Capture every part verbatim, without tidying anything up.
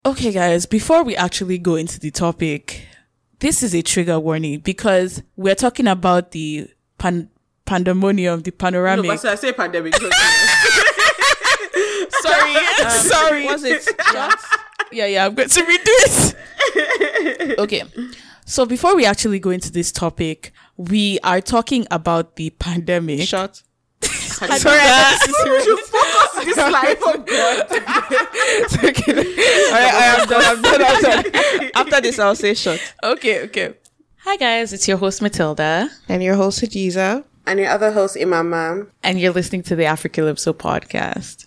Okay, guys, before we actually go into the topic, this is a trigger warning because we're talking about the pan- pandemonium, the panoramic. No, but I say pandemic. Sorry, um, sorry. Was it? Yeah. yeah, yeah, I'm going to read this. Okay, so before we actually go into this topic, we are talking about the pandemic. Shot. Sorry, We should focus on this life. Oh God. Okay. All right, I am done. I'm done. I'm done. After this, I'll say shot. Okay, okay. Hi, guys, it's your host, Matilda. And your host, Hajiza. And your other host, Imama. And you're listening to the Africalypso podcast.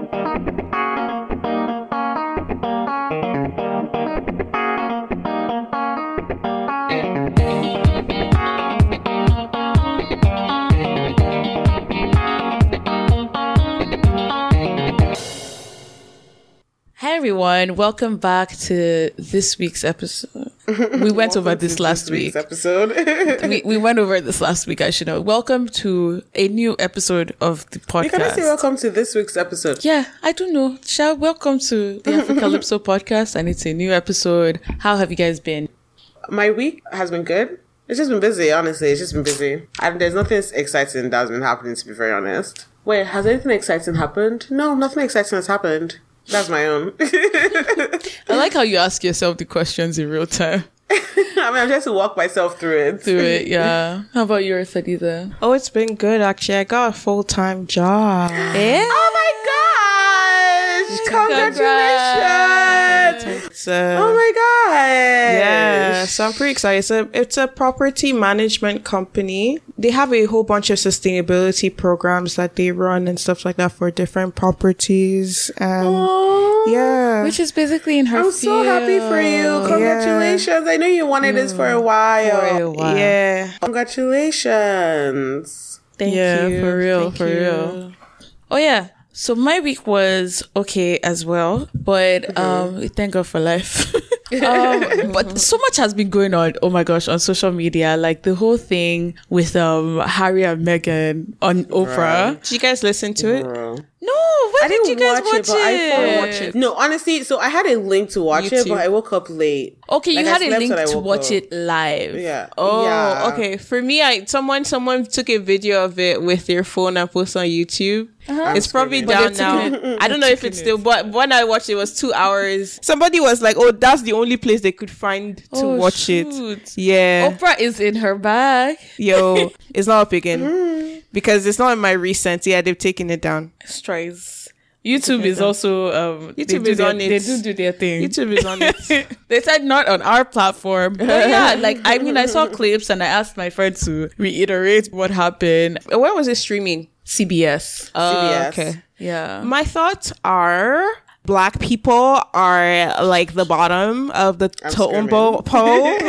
Hi everyone, welcome back to this week's episode. We went over this last This week. episode. we, we went over this last week, I should know. Welcome to a new episode of the podcast. You can say welcome to this week's episode. Yeah, I don't know. Shall welcome to the Africalypso podcast, and it's a new episode. How have you guys been? My week has been good. It's just been busy, honestly. It's just been busy. And there's nothing exciting that's been happening, to be very honest. Wait, has anything exciting happened? No, nothing exciting has happened. That's my own. I like how you ask yourself the questions in real time. I mean, I'm trying to walk myself through it. Do it, yeah. How about yours, Sadiza? Oh, it's been good, actually. I got a full-time job. Yeah. Oh my gosh! Congratulations! So, Oh my gosh! yeah, so I'm pretty excited. It's a, it's a property management company. They have a whole bunch of sustainability programs that they run and stuff like that for different properties. And Aww. yeah. Which is basically in her I'm so happy for you. Congratulations. I know you wanted this for a while. For a while. Yeah. Congratulations. Thank yeah, you. for real, Thank for you. real. Oh yeah. So my week was okay as well, but um, thank God for life. um, but so much has been going on. Oh my gosh, on social media, like the whole thing with um Harry and Meghan on Oprah. Did you guys listen to it? Bro. No, why I did didn't you guys watch, watch it, but I it? thought watch it. No, honestly, so I had a link to watch it, YouTube. but I woke up late. Okay, you Like, I had a slept link when I to woke watch up. it live. Yeah. Oh, Yeah. okay. For me, I someone someone took a video of it with their phone and posted on YouTube. It's probably screaming. down But now. I don't know if it's still, but when I watched it, it was two hours. Somebody was like, "Oh, that's the only place they could find to Oh, watch it." shoot. Yeah, Oprah is in her bag. yo, it's not up again because it's not in my recent. Yeah, they've taken it down. Strides. YouTube is also um they YouTube do is their- on it. They do do their thing. YouTube is on it. They said not on our platform. But yeah, like I mean I saw clips and I asked my friend to reiterate what happened. Where was it streaming? C B S. Uh, C B S. Okay. Yeah. My thoughts are Black people are like the bottom of the I'm totem screaming. pole.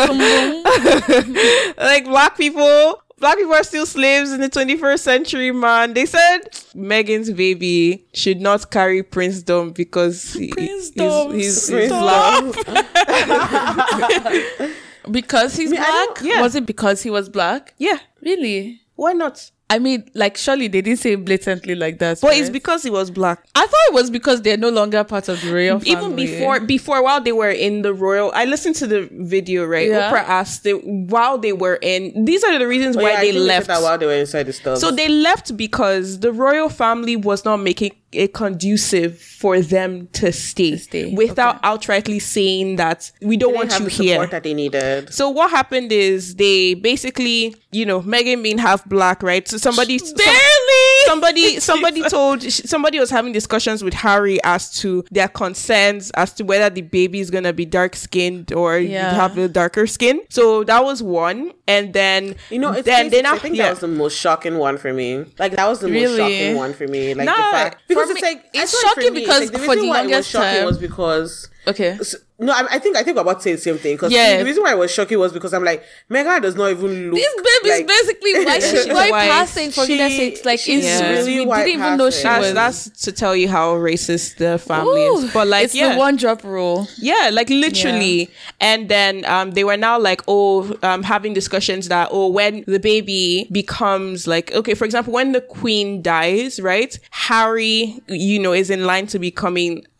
Like black people, black people are still slaves in the twenty-first century, man. They said Meghan's baby should not carry princedom because he- Princedom, he's, he's, he's Stop. black. Because he's I black? don't- yeah. Was it because he was black? Yeah, Really? why not? I mean, like, surely they didn't say blatantly like that. But right? it's because he was black. I thought it was because they're no longer part of the royal family. Even before, before while they were in the royal, I listened to the video. Right, Yeah. Oprah asked it while they were in. These are the reasons Oh, why yeah, I they think left. said that while they were inside the stove. So they left because the royal family was not making it conducive for them to stay, stay, without outrightly saying that we don't They want didn't you have the support here. that they needed. So what happened is they basically, you know, Meghan being half black, right? So somebody some- Barely! somebody somebody told somebody was having discussions with Harry as to their concerns as to whether the baby is gonna be dark skinned or Yeah. have a darker skin. So that was one, and then You know, it's then crazy, then I af- think yeah. that was the most shocking one for me. Like that was the most Really? shocking one for me. Like Nah, the fact for because me- it's like I it's feel like for shocking me, because like, the for reason the why it was longest shocking time- was because. Okay. So, no, I, I think I think we're about to say the same thing because Yeah. the reason why I was shocking was because I'm like Meghan does not even look. This baby's like, basically white. She's She's white white. passing, for goodness She- sakes. Like, she's it's, really we white didn't even know she passing. That's, was. that's to tell you how racist the family Ooh, is. But like, it's yeah. the one drop rule. Yeah, like literally. And then um, they were now like, oh, um, having discussions that, oh, when the baby becomes like, okay, for example, when the queen dies, right? Harry, you know, is in line to becoming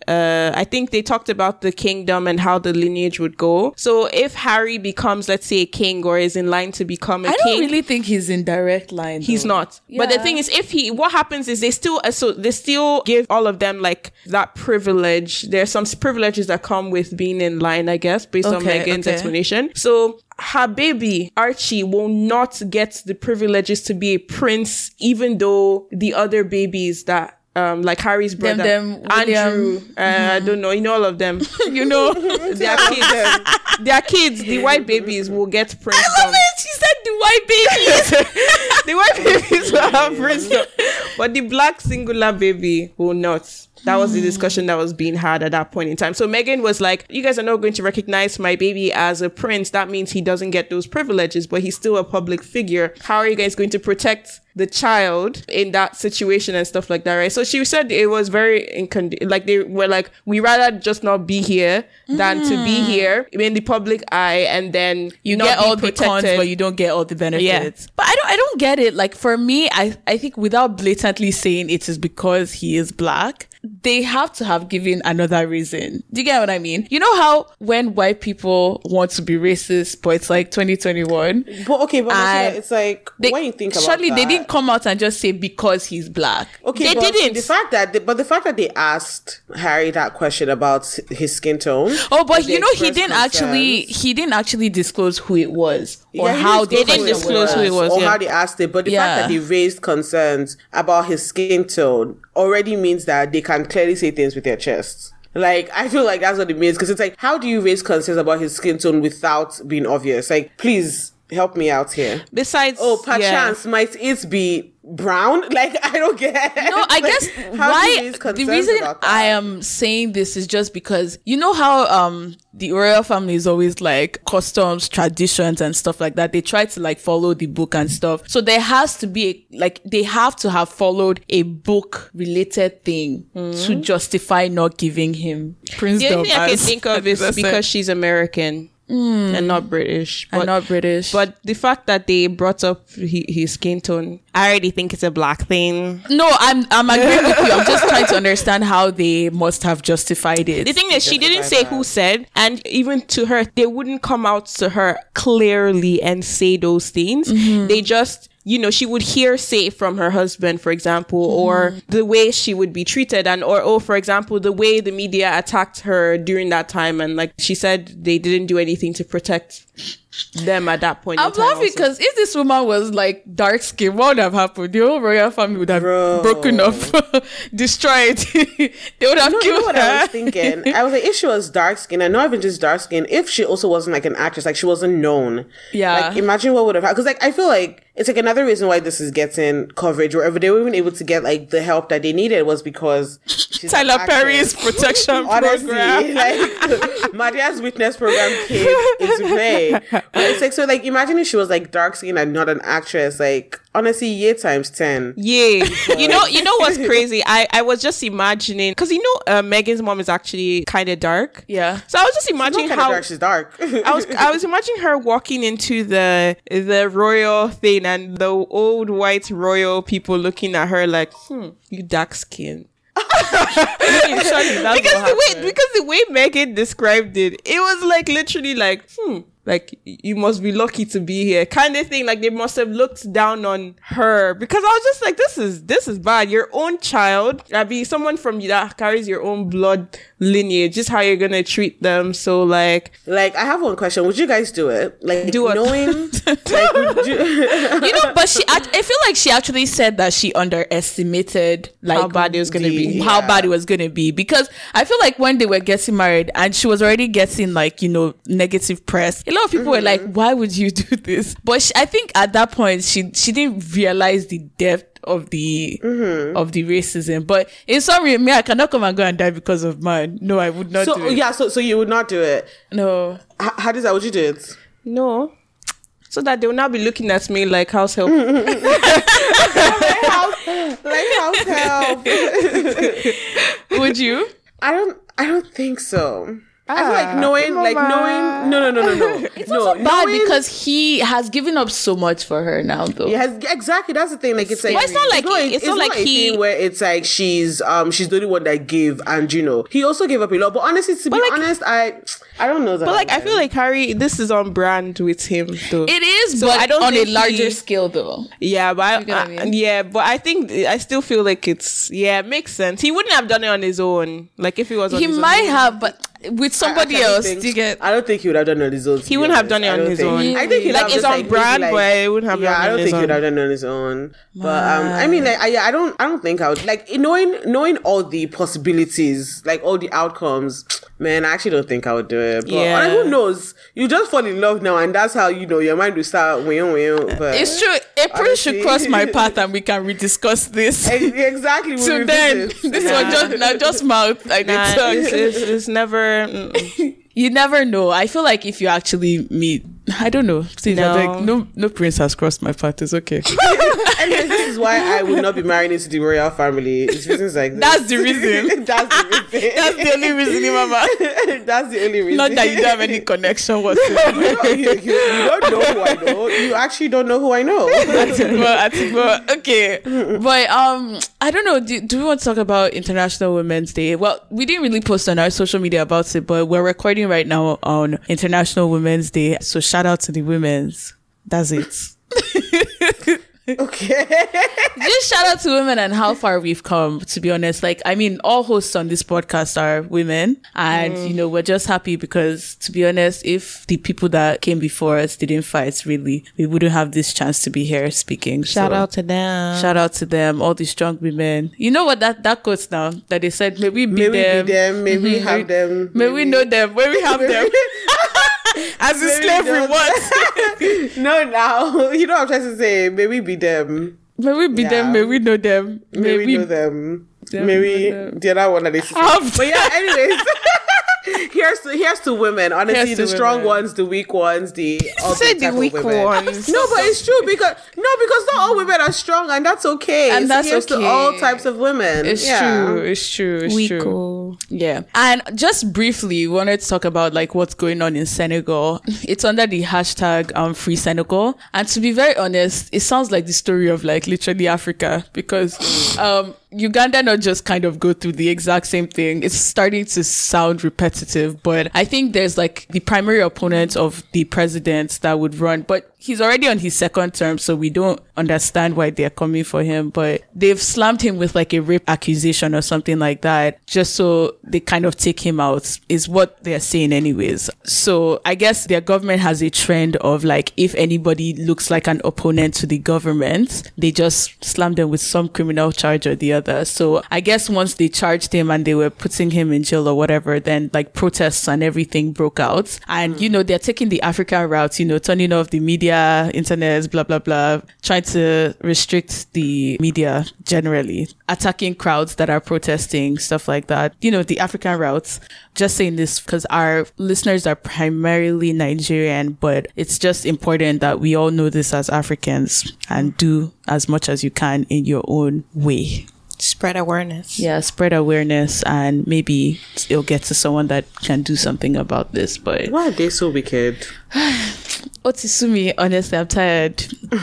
uh, I think they talked about the kingdom and how the lineage would go. So if Harry becomes, let's say, a king or is in line to become a I king. don't really think he's in direct line. He's though. not. But the Yeah. thing is, if he, what happens is they still, uh, so they still give all of them like that privilege. There's some privileges that come with being in line, I guess, based on Okay, Meghan's okay. explanation. So her baby, Archie, will not get the privileges to be a prince, even though the other babies that Um, like Harry's brother, them, Andrew, William. uh, I don't know, you know all of them. You know, Their kids, their kids, the white babies will get I princedom. love it. She said the white babies. The white babies will have princedom, but the black singular baby will not. That was the discussion that was being had at that point in time. So Meghan was like, you guys are not going to recognize my baby as a prince. That means he doesn't get those privileges, but he's still a public figure. How are you guys going to protect the child in that situation and stuff like that, right? So she said it was very, incond- like they were like, we rather just not be here than to be here in the public eye and then You not get be all the cons, protected. but you don't get all the benefits. Yeah. But I don't, I don't get it. Like for me, I, I think without blatantly saying it is because he is black, they have to have given another reason. Do you get what I mean? You know how when white people want to be racist, but it's like twenty twenty-one. But okay, but And it's like They, when you think about surely that, they didn't come out and just say because he's black. Okay, They but didn't. The fact that, they, but the fact that they asked Harry that question about his skin tone. Oh, but that they you know, he expressed didn't actually, concerns. he didn't actually disclose who it was or Yeah, he how didn't they didn't disclose disclose who it was, or yeah. how they asked it. But the Yeah. fact that they raised concerns about his skin tone already means that they can clearly say things with their chests. Like, I feel like that's what it means. Because it's like, how do you raise concerns about his skin tone without being obvious? Like, please help me out here. Besides, Oh, yeah. perchance might it be brown? Like, I don't get. No, I Like, guess how do you why raise the concerns reason about that? I am saying this is just because you know how um the royal family is always like customs, traditions, and stuff like that. They try to like follow the book and stuff. So there has to be a, like they have to have followed a book related thing to justify not giving him The princedom. only thing I can as- think of is as I because said. she's American and not British. And not British. But the fact that they brought up his, his skin tone, I already think it's a black thing. No, I'm I'm agreeing with you. I'm just trying to understand how they must have justified it. The thing is, she didn't Justify say that. who said, and even to her, they wouldn't come out to her clearly and say those things. They just, you know, she would hear say from her husband, for example, or the way she would be treated, and or oh, for example, the way the media attacked her during that time, and like she said, they didn't do anything to protect them at that point. I'm in time laughing also. because if this woman was like dark skin, what would have happened? The whole royal family would have Bro. broken up, destroyed. They would have No, killed you know what her. I was thinking? I was like, if she was dark skinned, and not even just dark skinned, if she also wasn't like an actress, like she wasn't known. Yeah. Like, imagine what would have happened. Because, like, I feel like it's like another reason why this is getting coverage, or if they were even able to get like the help that they needed was because she's an Tyler Perry's actress. protection Honestly, program. like Maria's witness program came into play. But it's like, so like, imagine if she was like dark skinned and not an actress. Like, honestly, year times ten. Yeah. You know, you know what's crazy? I, I was just imagining, because you know, uh, Megan's mom is actually kind of dark. Yeah. So I was just Not imagining kind of how dark, she's dark. I was I was imagining her walking into the the royal thing and the old white royal people looking at her like, hmm, you dark skin. because the way because the way Megan described it, it was like literally like, hmm, like you must be lucky to be here, kind of thing. Like they must have looked down on her, because I was just like, this is this is bad. Your own child, I be someone from you that carries your own blood lineage, just how you're gonna treat them. So like, Like, I have one question. Would you guys do it? Like, Do what? knowing, like, would you, You know, but she, act- I feel like she actually said that she underestimated like How bad it was gonna be. how Yeah. bad it was gonna be. Because I feel like when they were getting married and she was already getting like, you know, negative press, a lot of people were like, why would you do this? But she, I think at that point she she didn't realize the depth of the of the racism. But in summary, me, I cannot come and go and die because of man. No, I would not do so it. yeah, so so you would not do it. No. H- how does that? Would you do it? no. So that they will not be looking at me like house help. Like house help. Would you? I don't. I don't think so. I feel like knowing, like knowing, no, no, no, no, no. It's no, also bad knowing, because he has given up so much for her now, though. He has, exactly. That's the thing. Like it's like But it's not like- not, it's not like a he- thing where it's like she's um she's the only one that gave, and you know he also gave up a lot. But honestly, to be like- honest, I I don't know that. But like, I feel like Harry, this is on brand with him, though. It is, So but I don't on a think larger he- scale, though. Yeah, but I, You get what I I- mean? yeah, but I think I still feel like it's yeah, it makes sense. He wouldn't have done it on his own. Like if he was on He his might own. have, but with somebody I- I don't else, think- do you get? I don't think he would have done it on his own. to He be wouldn't have honest. done it I on don't his think- own. I think he'd Like, have it's just, on like, brand, maybe, but he wouldn't have Yeah, done it I on don't his think he'd own. have done it on his own. But um, I mean, like, I, yeah, I don't, I don't think I would like knowing, knowing all the possibilities, like all the outcomes. Man, I actually don't think I would do it. But Yeah. like, who knows? You just fall in love now, and that's how you know your mind will start. Wing, wing, but It's true. April honestly- should cross my path and we can rediscuss this. Ex- exactly. we'll So then, revisit. this Yeah. one just now just mouth. I Nah, did talk. it's, it's, it's never. mm-mm. You never know. I feel like if you actually meet, I don't know. See, No. like, no, no prince has crossed my path. It's okay. Anyways, this is why I will not be marrying into the royal family. It's reasons like this. That's the reason. That's the reason. That's the only reason, Mama. That's the only reason. Not that you don't have any connection whatsoever. you, don't, you, you, you don't know who I know. You actually don't know who I know. but, but okay, but um, I don't know. Do, do we want to talk about International Women's Day? Well, we didn't really post on our social media about it, but we're recording right now on International Women's Day. So shout out to the women's. That's it. Okay. Just shout out to women and how far we've come, to be honest. Like, I mean, all hosts on this podcast are women. And, Mm. you know, we're just happy because, to be honest, if the people that came before us didn't fight, really, we wouldn't have this chance to be here speaking. Shout So, out to them. shout out to them, all the strong women. You know what that, that quotes now? That they said, may we be May we them. be them. May we Mhm. have them. May we know them. May we have them. As in May we slavery, them. what? No, now. You know what I'm trying to say? May we be them. May we be Yeah. them. May we know them. May, we, know them. them, May we. know them. The other one that they Have But yeah, anyways. Here's to here's to women. Honestly, Here's to the strong women. ones, the weak ones, the other Say type the of weak women. ones. No, but it's true because no, because not all women are strong, and that's okay. And So that's here's okay. to all types of women. It's Yeah. true. It's true. It's We true. cool. Yeah. And just briefly, we wanted to talk about like what's going on in Senegal. It's under the hashtag um Free Senegal. And to be very honest, it sounds like the story of like literally Africa because um Uganda not just kind of go through the exact same thing. It's starting to sound repetitive, but I think there's like the primary opponent of the president that would run, but he's already on his second term, so we don't understand why they're coming for him, but they've slammed him with like a rape accusation or something like that, just so they kind of take him out, is what they're saying anyways. So I guess their government has a trend of like, if anybody looks like an opponent to the government, they just slam them with some criminal charge or the other. So I guess once they charged him and they were putting him in jail or whatever, then like protests and everything broke out. And, you know, they're taking the African route, you know, turning off the media, internet, blah, blah, blah, trying to restrict the media generally, attacking crowds that are protesting, stuff like that. You know, the African routes. Just saying this because our listeners are primarily Nigerian, but it's just important that we all know this as Africans and do as much as you can in your own way. Spread awareness. Yeah, spread awareness and maybe it'll get to someone that can do something about this. But Why are they so wicked? Otisumi, honestly, I'm tired.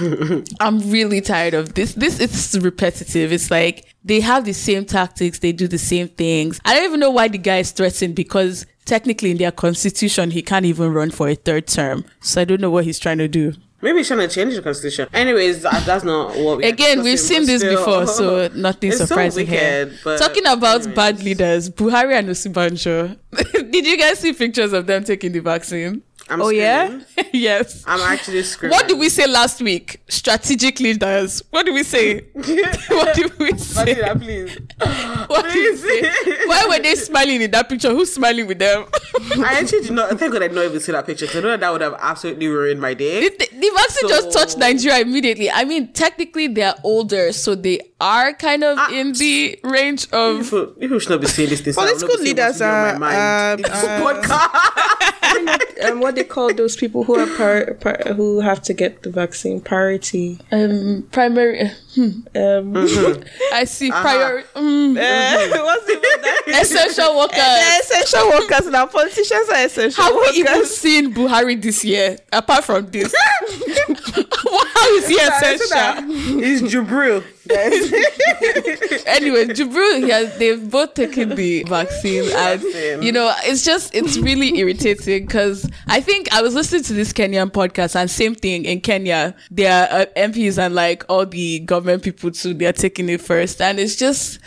I'm really tired of this. This is repetitive. It's like they have the same tactics. They do the same things. I don't even know why the guy is threatened because technically in their constitution, he can't even run for a third term. So I don't know what he's trying to do. Maybe he's trying to change the constitution. Anyways, that, that's not what we Again, we've seen this before, so nothing It's so surprising wicked, here. but Talking about anyways. bad leaders, Buhari and Osinbajo. Did you guys see pictures of them taking the vaccine? I'm Oh, yeah? screaming. Yes. I'm actually screaming. What did we say last week? Strategic leaders. What did we say? What did we say? Martina, please. What did we say? Why were they smiling in that picture? Who's smiling with them? I actually did not. Thank God I did not even see that picture because I know that, that would have absolutely ruined my day. the, the vaccine So- just touched Nigeria immediately. I mean, technically they're older, so they are kind of Ah. in the range of. People, people should not be saying this. this Political I will not be saying leaders what's in are, my mind. uh, It's uh, a podcast. um, what they call those people who are par- par- who have to get the vaccine? Priority. Um, primary. Hmm. Um, Mm-hmm. I see. Uh-huh. Prior. Mm, uh, what's the that? essential workers. The essential workers now. Politicians are essential Have we workers. even seen Buhari this year? Apart from this, how is he essential? It's Jubril. Anyway, Jubril, he has, they've both taken the vaccine, and Vaccine. you know, it's just it's really irritating because I think I was listening to this Kenyan podcast, and same thing in Kenya, their uh, M Ps and like all the government people too, they're taking it first, and it's just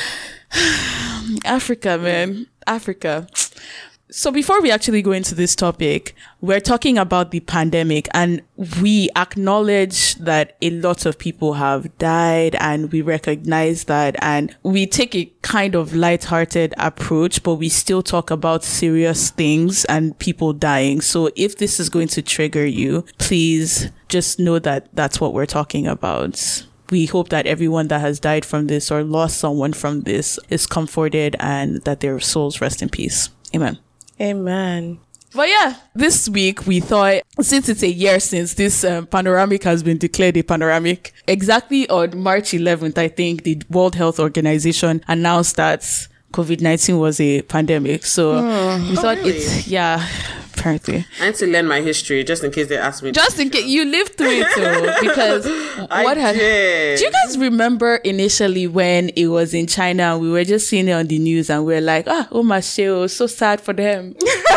Africa, man, Africa. So before we actually go into this topic, we're talking about the pandemic, and we acknowledge that a lot of people have died, and we recognize that, and we take a kind of lighthearted approach, but we still talk about serious things and people dying. So if this is going to trigger you, please just know that that's what we're talking about. We hope that everyone that has died from this or lost someone from this is comforted and that their souls rest in peace. Amen. Amen. But yeah, this week we thought, since it's a year since this um, panoramic has been declared a panoramic, exactly on March eleventh, I think the World Health Organization announced that COVID nineteen was a pandemic. So we thought really? it's, yeah, apparently. I need to learn my history just in case they ask me. Just in case you lived through it too, because I what had did. do you guys remember initially when it was in China and we were just seeing it on the news and we are like, ah, oh my shit, so sad for them.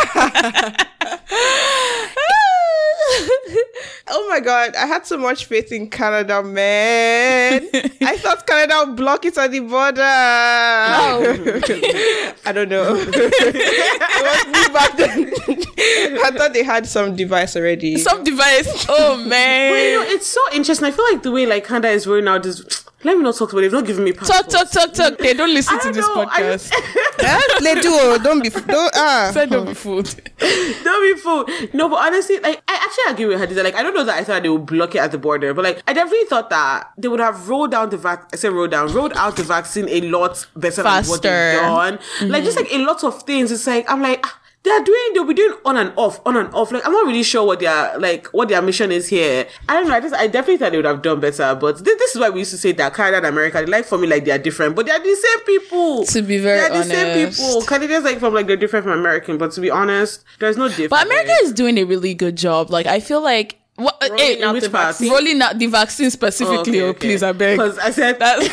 Oh my god, I had so much faith in Canada, man. I thought Canada would block it on the border. I don't know. It was me back then. I thought they had some device already. Some device. Oh man. But you know, it's so interesting. I feel like the way like Canada is rolling out this. Let me not talk about it. They've not given me Talk, passports. talk, talk, talk. They don't listen I to don't this know, I podcast. just- Yeah, they do. Don't be. Don't. Ah. Said don't be fooled. Don't be fooled. No, but honestly, like I actually agree with Hadiza. Like I don't know that I thought they would block it at the border, but like I definitely thought that they would have rolled down the vac. I said rolled down, rolled out the vaccine a lot better than what they've Faster. done. Mm-hmm. Like just like a lot of things. It's like I'm like. Ah, they're doing, they'll be doing on and off, on and off. Like, I'm not really sure what their, like, what their mission is here. I don't know. I just, I definitely thought they would have done better. But this, this is why we used to say that Canada and America, they like for me, like, they're different. But they're the same people. To be very They're the honest. same people. Canadians, like, from, like, they're different from American. But to be honest, there's no difference. But America is doing a really good job. Like, I feel like, what, Rolling hey, out the vaccine? rolling out the vaccine specifically. Oh, please, I beg. Because I said That's-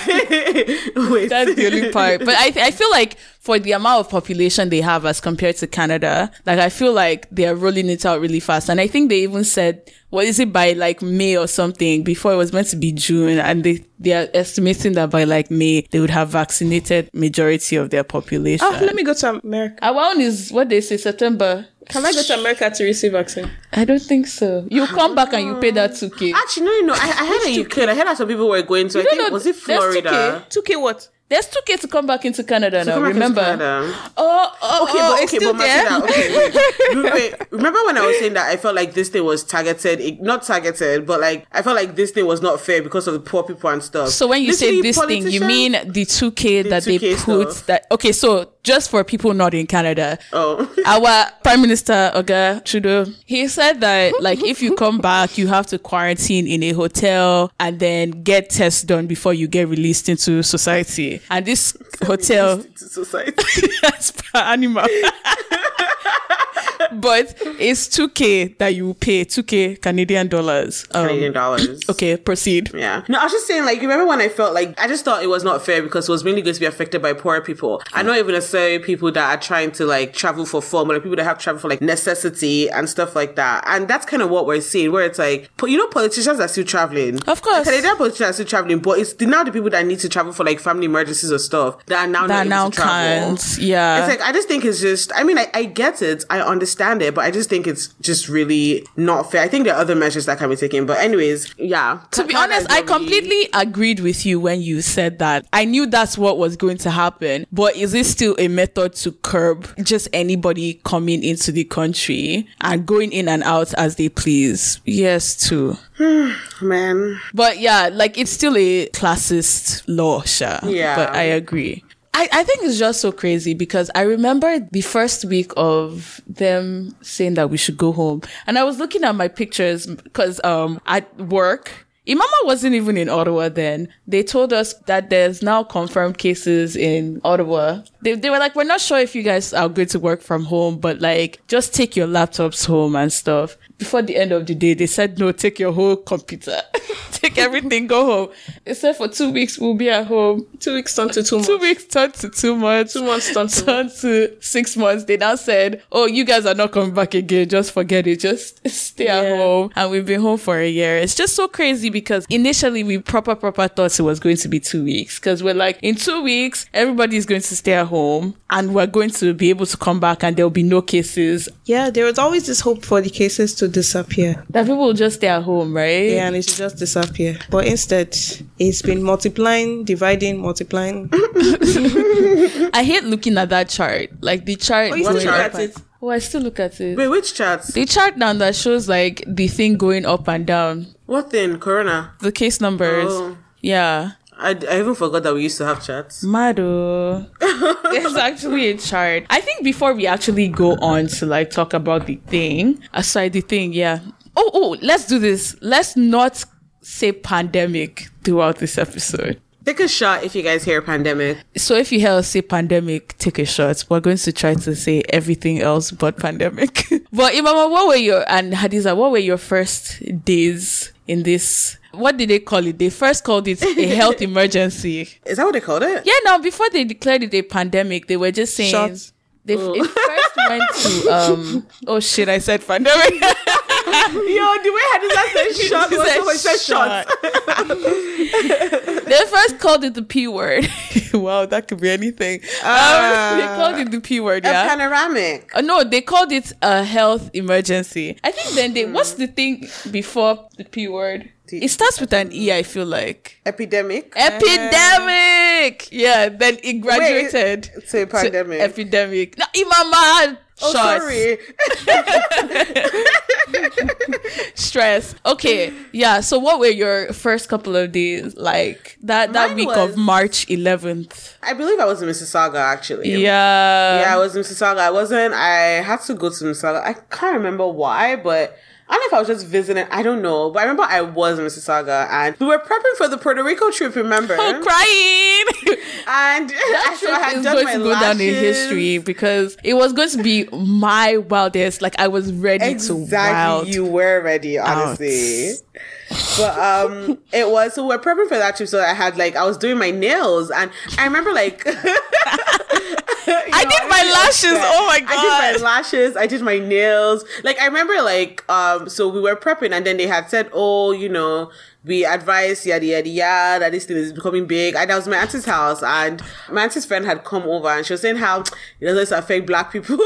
Wait. That's the only part. But I, I feel like for the amount of population they have as compared to Canada, like I feel like they are rolling it out really fast. And I think they even said, what is it, by like May or something, before it was meant to be June. And they, they are estimating that by like May, they would have vaccinated majority of their population. Oh, let me go to America. Our one is what they say, September. Can I go to America to receive vaccine? I don't think so. You come back and you pay that two K. Actually, no, no. I, I heard that you could. I heard that some people were going to, I don't think, know, was it there's two K. Florida? two K what? There's two K to come back into Canada now, Come back into remember? Canada. Oh, oh, Okay, oh, but it's okay, still but there. Martina, okay, wait, wait, wait. Remember when I was saying that I felt like this thing was targeted, it- not targeted, but like I felt like this thing was not fair because of the poor people and stuff. So when you say Literally, this thing, you politicians- mean the two K that they two K put stuff. that, okay, so just for people not in Canada, Oh. our Prime Minister, Oga Trudeau, he said that like if you come back, you have to quarantine in a hotel and then get tests done before you get released into society. And this hotel, Society. as per animal. But it's two K that you pay, two K Canadian dollars. Um, Canadian dollars. Okay, proceed. Yeah. No, I was just saying, like, remember when I felt like, I just thought it was not fair because it was mainly going to be affected by poor people. And not even necessarily people that are trying to, like, travel for fun, but like people that have travel for, like, necessity and stuff like that. And that's kind of what we're seeing, where it's like, po- you know, politicians are still traveling. Of course. Canadian politicians are still traveling, but it's the, now the people that need to travel for, like, family emergencies or stuff that are now That not now able to travel. can't. Yeah. It's like, I just think it's just, I mean, I, I get it. I understand it, but I just think it's just really not fair. I think there are other measures that can be taken. But anyways, yeah. To be honest, I completely agreed with you when you said that. I knew that's what was going to happen. But is it still a method to curb just anybody coming into the country and going in and out as they please? Yes, too. Man. But yeah, like it's still a classist law, sure. Yeah. But I agree. I, I think it's just so crazy because I remember the first week of them saying that we should go home. And I was looking at my pictures because um at work, Imama wasn't even in Ottawa then. They told us that there's now confirmed cases in Ottawa. They they were like, we're not sure if you guys are going to work from home, but like, just take your laptops home and stuff. Before the end of the day, they said, no, take your whole computer. Take everything, go home. They said for two weeks, we'll be at home. Two weeks turned to two months. Two weeks turned to two months. Two months turned to, turned to six months. They now said, oh, you guys are not coming back again. Just forget it. Just stay Yeah. at home. And we've been home for a year. It's just so crazy because initially we proper, proper thought it was going to be two weeks. Because we're like, in two weeks, everybody's going to stay at home and we're going to be able to come back and there'll be no cases. Yeah, there was always this hope for the cases to disappear. That people will just stay at home, right? Yeah, and it should just disappear. But instead, it's been multiplying, dividing, multiplying. I hate looking at that chart. Like the chart. Oh, you What still look chart? at it? Oh, I still look at it. Wait, which charts? The chart now that shows like the thing going up and down. What thing? Corona? The case numbers. Oh. Yeah. I, I even forgot that we used to have chats. Mado. There's actually a chart. I think before we actually go on to like talk about the thing, aside the thing, yeah. Oh, oh, let's do this. Let's not say pandemic throughout this episode. Take a shot if you guys hear pandemic. So if you hear us say pandemic, take a shot. We're going to try to say everything else but pandemic. But Imama, what were your, and Hadiza, what were your first days in this? What did they call it? They first called it a health emergency. Is that what they called it? Yeah, now before they declared it a pandemic, they were just saying Shots. they f- it first went to um oh shit, I said pandemic. Yo, the way Hadiza said shot was Said so much said shot. shot. They first called it the P word. Wow, that could be anything. Ah. Um, they called it the P word, A yeah. panoramic. Uh, no, they called it a health emergency. I think then they what's the thing before the P word? The- It starts with an E, I feel like. Epidemic. Epidemic! Yeah, then it graduated Wait, to a pandemic. to epidemic. No, Imama! Oh, shots. sorry. Stress. Okay, yeah. So, what were your first couple of days like? That that Mine week was- of March eleventh. I believe I was in Mississauga, actually. Yeah. Yeah, I was in Mississauga. I wasn't, I had to go to Mississauga. I can't remember why, but I don't know if I was just visiting. I don't know. But I remember I was in Mississauga and we were prepping for the Puerto Rico trip, remember? Oh, crying. And That actually, I trip had is done going my to go down in lashes. history because it was going to be my wildest. Like I was ready to wild. Exactly. You were ready, honestly. But um it was, so we're prepping for that trip. So I had like, I was doing my nails and I remember like I did my lashes. Oh my god. I did my lashes. I did my nails. Like I remember like um so we were prepping and then they had said, oh, you know, we advised yada yada yada that this thing is becoming big. And that was my auntie's house and my auntie's friend had come over and she was saying how it doesn't affect black people.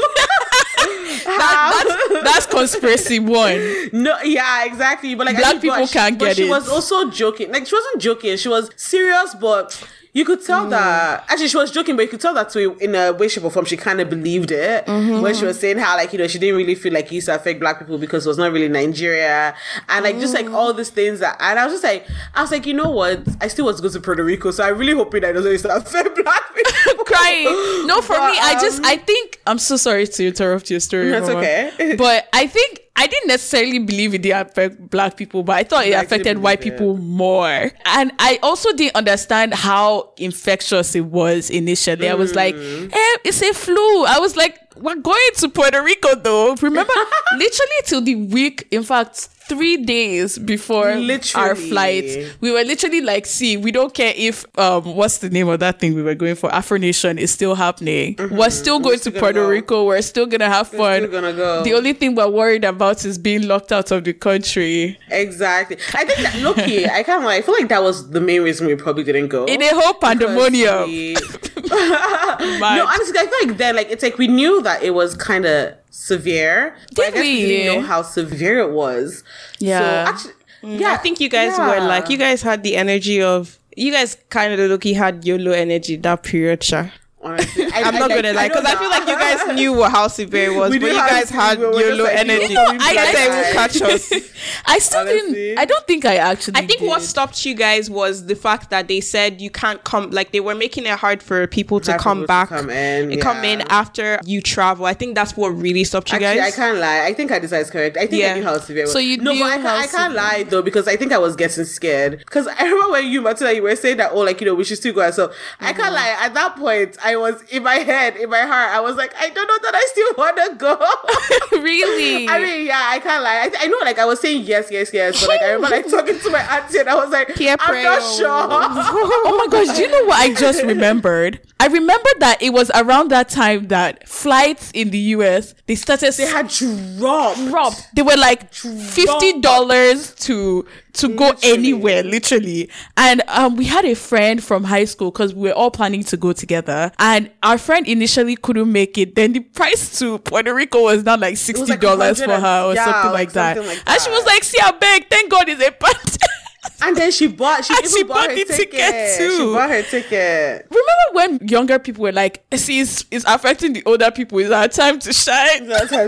That, that's, that's conspiracy one. No, yeah, exactly. But like, Black I think, people but she- can't but get she it. was also joking. Like, she wasn't joking. She was serious, but you could tell that. Actually, she was joking, but you could tell that to in a way, shape, or form, she kind of believed it. When she was saying how, like, you know, she didn't really feel like it used to affect black people because it was not really Nigeria, and like just like all these things that. And I was just like, I was like, you know what? I still want to go to Puerto Rico, so I really hoping that it doesn't used to affect black people. Crying. No, for But, me, I just um, I think I'm so sorry to interrupt your story. That's Mama. okay. But I think I didn't necessarily believe it did affect black people, but I thought it I actually affected white believe it. people more. And I also didn't understand how infectious it was initially. I was like, Mm. eh, it's a flu. I was like, we're going to Puerto Rico though. Remember, literally till the week, in fact, three days before our Literally. flight, we were literally like, see, we don't care if, um, what's the name of that thing we were going for? Afro Nation is still happening. We're still going still to gonna Puerto go. Rico. We're still going to have fun. still gonna go. The only thing we're worried about is being locked out of the country. Exactly. I think that, low-key, I kind of like, I feel like that was the main reason we probably didn't go. In a whole pandemonium. We- Mad. No, honestly, I feel like then, like, it's like we knew that it was kind of severe, but I Did guess we? we? didn't know how severe it was. Yeah. So actually, yeah, I think you guys yeah. were like, you guys had the energy of, you guys kind of look, you had YOLO energy that period, Sha. Honestly, I, I'm I, not like, gonna lie, because I, know feel that. like you guys knew what how severe it was, We but knew you how guys severe had we were, YOLO just like, energy. you know, I- You guys I- said it will catch us. I still Honestly. didn't. I don't think I actually. I think what did. stopped you guys was the fact that they said you can't come, like they were making it hard for people to Hard for come people to back, come in, and come in yeah. after you travel. I think that's what really stopped you Actually, guys. I can't lie. I think I decided correct. I think Yeah. I knew how severe it was. So you no, knew but I, how can't, I can't severe. lie though, because I think I was getting scared. Because I remember when you, Matilda, you were saying that, oh, like, you know, we should still go. So I Mm-hmm. can't lie. At that point, I was in my head, in my heart, I was like, I don't know that I still want to go. Really? I mean, yeah, I can't lie. I, I know, like, I was saying yes, yes, yes, but like, I remember like talking to my auntie, and I was like, Peer I'm not pressure. sure. Oh my gosh, do you know what I just remembered? I remember that it was around that time that flights in the U S they started They had dropped. dropped. They were like fifty dollars to to go Literally. anywhere, literally. And um, we had a friend from high school because we were all planning to go together. And our friend initially couldn't make it. Then the price to Puerto Rico was now like sixty like dollars for one hundred her or yeah, something like like, that. something like And she was that. like, "See, I beg. Thank God it's a part." And then she bought, she And even she bought, bought her the ticket. ticket She too. bought her ticket. Remember when younger people were like, "See, it's, it's affecting the older people. It's our time to shine." That's how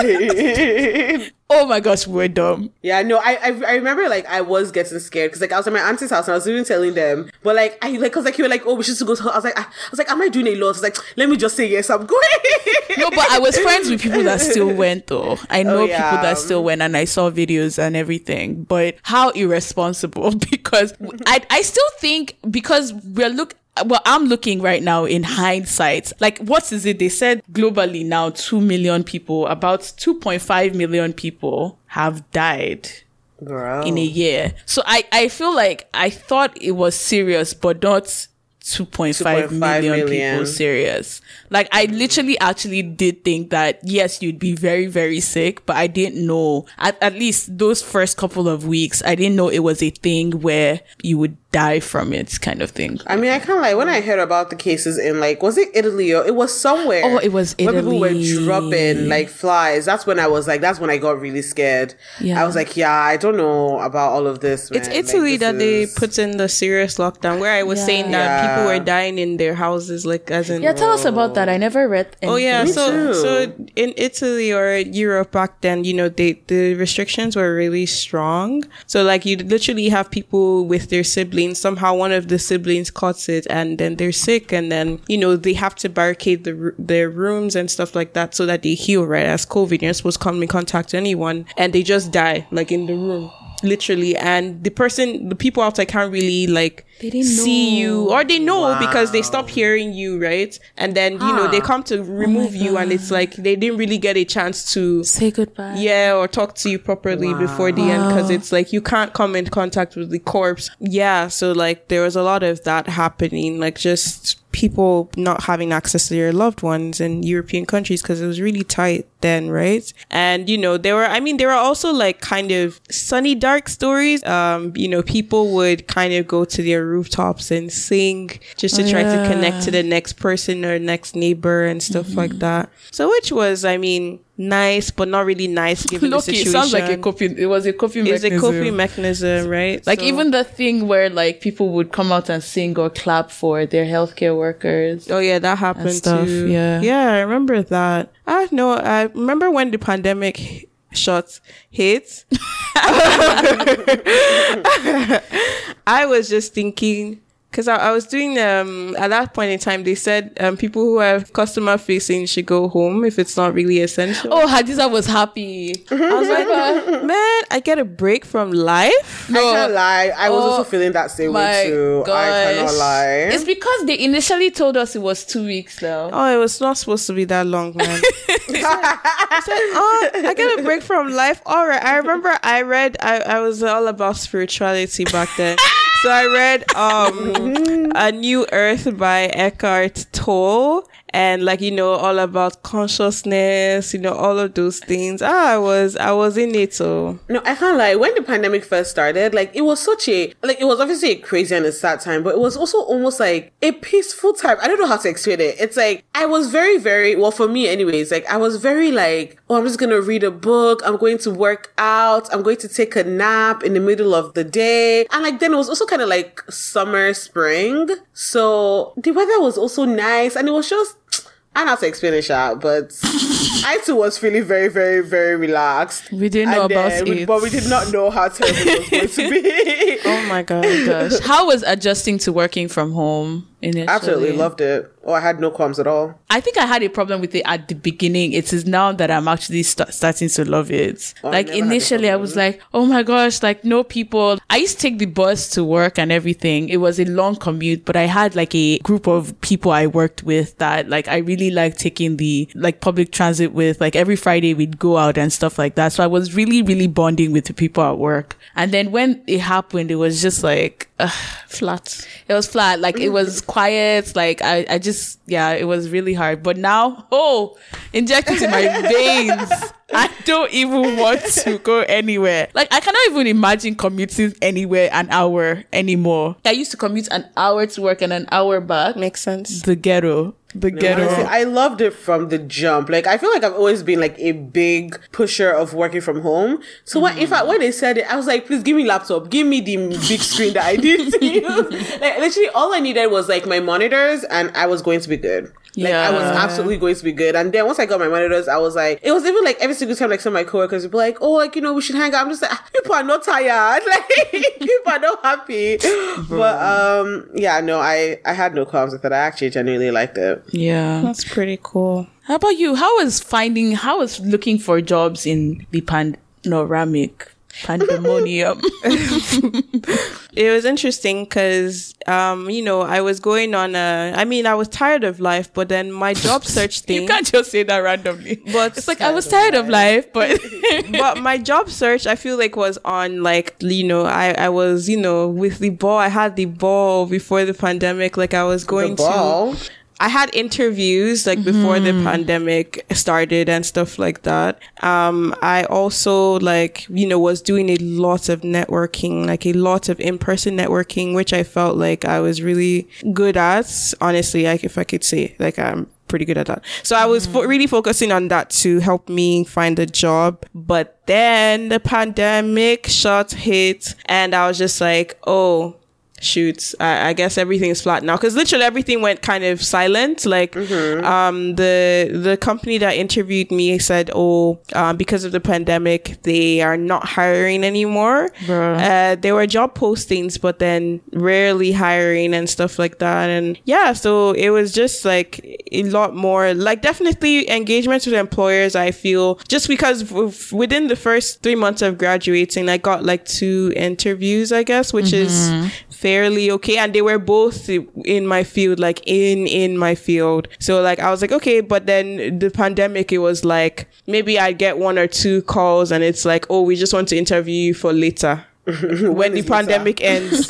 shy. Oh my gosh, we're dumb. Yeah, no, I, I I remember like I was getting scared because like I was at my auntie's house and I was even telling them, but like I like cause like you were like, oh, we should go to her. I was like I, I was like, am I doing a lot? I was like, let me just say yes, I'm going. No, but I was friends with people that still went though. I know Oh, yeah. people that still went and I saw videos and everything. But how irresponsible because I I still think because we're look well, I'm looking right now in hindsight. Like, what is it? They said globally now two million people, about two point five million people have died Girl. in a year. So I, I feel like I thought it was serious, but not two point five million million. people serious. Like, I literally actually did think that, yes, you'd be very, very sick, but I didn't know, at, at least those first couple of weeks, I didn't know it was a thing where you would die from it kind of thing. I mean, I kind of like when I heard about the cases in like, was it Italy or it was somewhere? Oh, it was Where people were Italy. dropping like flies. That's when I was like, that's when I got really scared. Yeah. I was like, yeah, I don't know about all of this. It's man. Italy Like, that this they is- put in the serious lockdown, where I was Yeah. saying that Yeah. people were dying in their houses, like as in. Yeah, tell us about that. I never read anything. Oh yeah, Me so too. so in Italy or Europe back then, you know, they the restrictions were really strong. So like you literally have people with their siblings. Somehow one of the siblings caught it, and then they're sick, and then you know they have to barricade the r- their rooms and stuff like that so that they heal. Right, as COVID, you're not supposed to come in contact with anyone, and they just die like in the room. Literally, and the person, the people outside can't really like They didn't see know. you, or they know Wow. because they stop hearing you, right? And then you know they Huh. come to remove you, and it's like they didn't really get a chance to Say goodbye. yeah or talk to you properly before the end, because it's like you can't come in contact with the corpse. Yeah, so like there was a lot of that happening, like just people not having access to their loved ones in European countries because it was really tight then, right? And you know there were I mean there were also like kind of sunny dark stories. Um you know people would kind of go to their rooftops and sing just to Oh, try yeah. to connect to the next person or next neighbor and stuff Mm-hmm. like that. So which was I mean nice but not really nice given the Look, it situation. sounds like a coping. It was a coping It's a mechanism. coping mechanism, right? Like So- even the thing where like people would come out and sing or clap for their healthcare workers. Oh yeah, that happened stuff, too. yeah. yeah, I remember that. I know. I remember when the pandemic h- shots hit. I was just thinking. Because I, I was doing, um, at that point in time, they said um, people who are customer facing should go home if it's not really essential. Oh, Hadiza was happy. I was like, man, I get a break from life. I can't lie. I was Oh, also feeling that same My way too. gosh. I cannot lie. It's because they initially told us it was two weeks now. Oh, it was not supposed to be that long, man. I said, oh, I get a break from life. All right. I remember I read, I, I was all about spirituality back then. So I read um A New Earth by Eckhart Tolle. and like, you know, all about consciousness, you know, all of those things. Ah, I was, I was in it. So no, I can't lie. When the pandemic first started, like it was such a, like it was obviously a crazy and a sad time, but it was also almost like a peaceful time. I don't know how to explain it. It's like, I was very, very, well for me anyways, like I was very like, oh, I'm just going to read a book. I'm going to work out. I'm going to take a nap in the middle of the day. And like, then it was also kind of like summer, spring. So the weather was also nice. And it was just, I don't know how to explain it, Sha, but I too was feeling very, very, very relaxed. We didn't know and about then, it. But we did not know how terrible it was going to be. oh my god, Gosh. How was adjusting to working from home initially? Absolutely loved it. Oh, I had no qualms at all. I think I had a problem with it at the beginning. It is now that I'm actually st- starting to love it. Oh, I like never had a initially I was like, oh my gosh, like no people. I used to take the bus to work and everything. It was a long commute, but I had like a group of people I worked with that like I really liked taking the like public transit with. Like every Friday we'd go out and stuff like that. So I was really, really bonding with the people at work. And then when it happened, it was just like ugh, flat. It was flat. Like it was quiet. Like I, I just, yeah, it was really hard. But now, oh, injected in my veins. I don't even want to go anywhere. Like I cannot even imagine commuting anywhere an hour anymore. I used to commute an hour to work and an hour back. Makes sense. The ghetto. The No, ghetto. honestly, I loved it from the jump. Like I feel like I've always been like a big pusher of working from home. So mm-hmm. when in fact when they said it, I was like, please give me laptop, give me the big screen that I need to use. Like literally all I needed was like my monitors and I was going to be good. Like Yeah. I was absolutely going to be good. And then once I got my monitors, I was like, it was even like every single time like some of my coworkers would be like, oh, like, you know, we should hang out. I'm just like, people are not tired. Like people are not happy. But um yeah, no, I, I had no qualms with it. I actually genuinely liked it. Yeah. That's pretty cool. How about you? How was finding, how was looking for jobs in the panoramic pandemonium? It was interesting because, um, you know, I was going on a, I mean, I was tired of life, but then my job search thing. You can't just say that randomly. But it's like, I was tired of life, but. But my job search, I feel like was on like, you know, I, I was, you know, with the ball, I had the ball before the pandemic. Like I was going The ball? to. I had interviews like before Mm-hmm. the pandemic started and stuff like that. Um, I also like, you know, was doing a lot of networking, like a lot of in-person networking, which I felt like I was really good at. Honestly, like if I could say, like I'm pretty good at that. So I was fo- really focusing on that to help me find a job. But then the pandemic shot hit and I was just like, oh, shoot, I, I guess everything is flat now because literally everything went kind of silent. Like mm-hmm. um the the company that interviewed me said, oh, um, because of the pandemic they are not hiring anymore. Uh, there were job postings but then rarely hiring and stuff like that. And yeah, so it was just like a lot more, like definitely engagements with employers. I feel just because w- within the first three months of graduating I got like two interviews, I guess, which mm-hmm. is fairly okay, and they were both in my field, like in in my field. So like I was like, okay, but then the pandemic, it was like maybe I get one or two calls and it's like, oh, we just want to interview you for later. when, when the pandemic ends.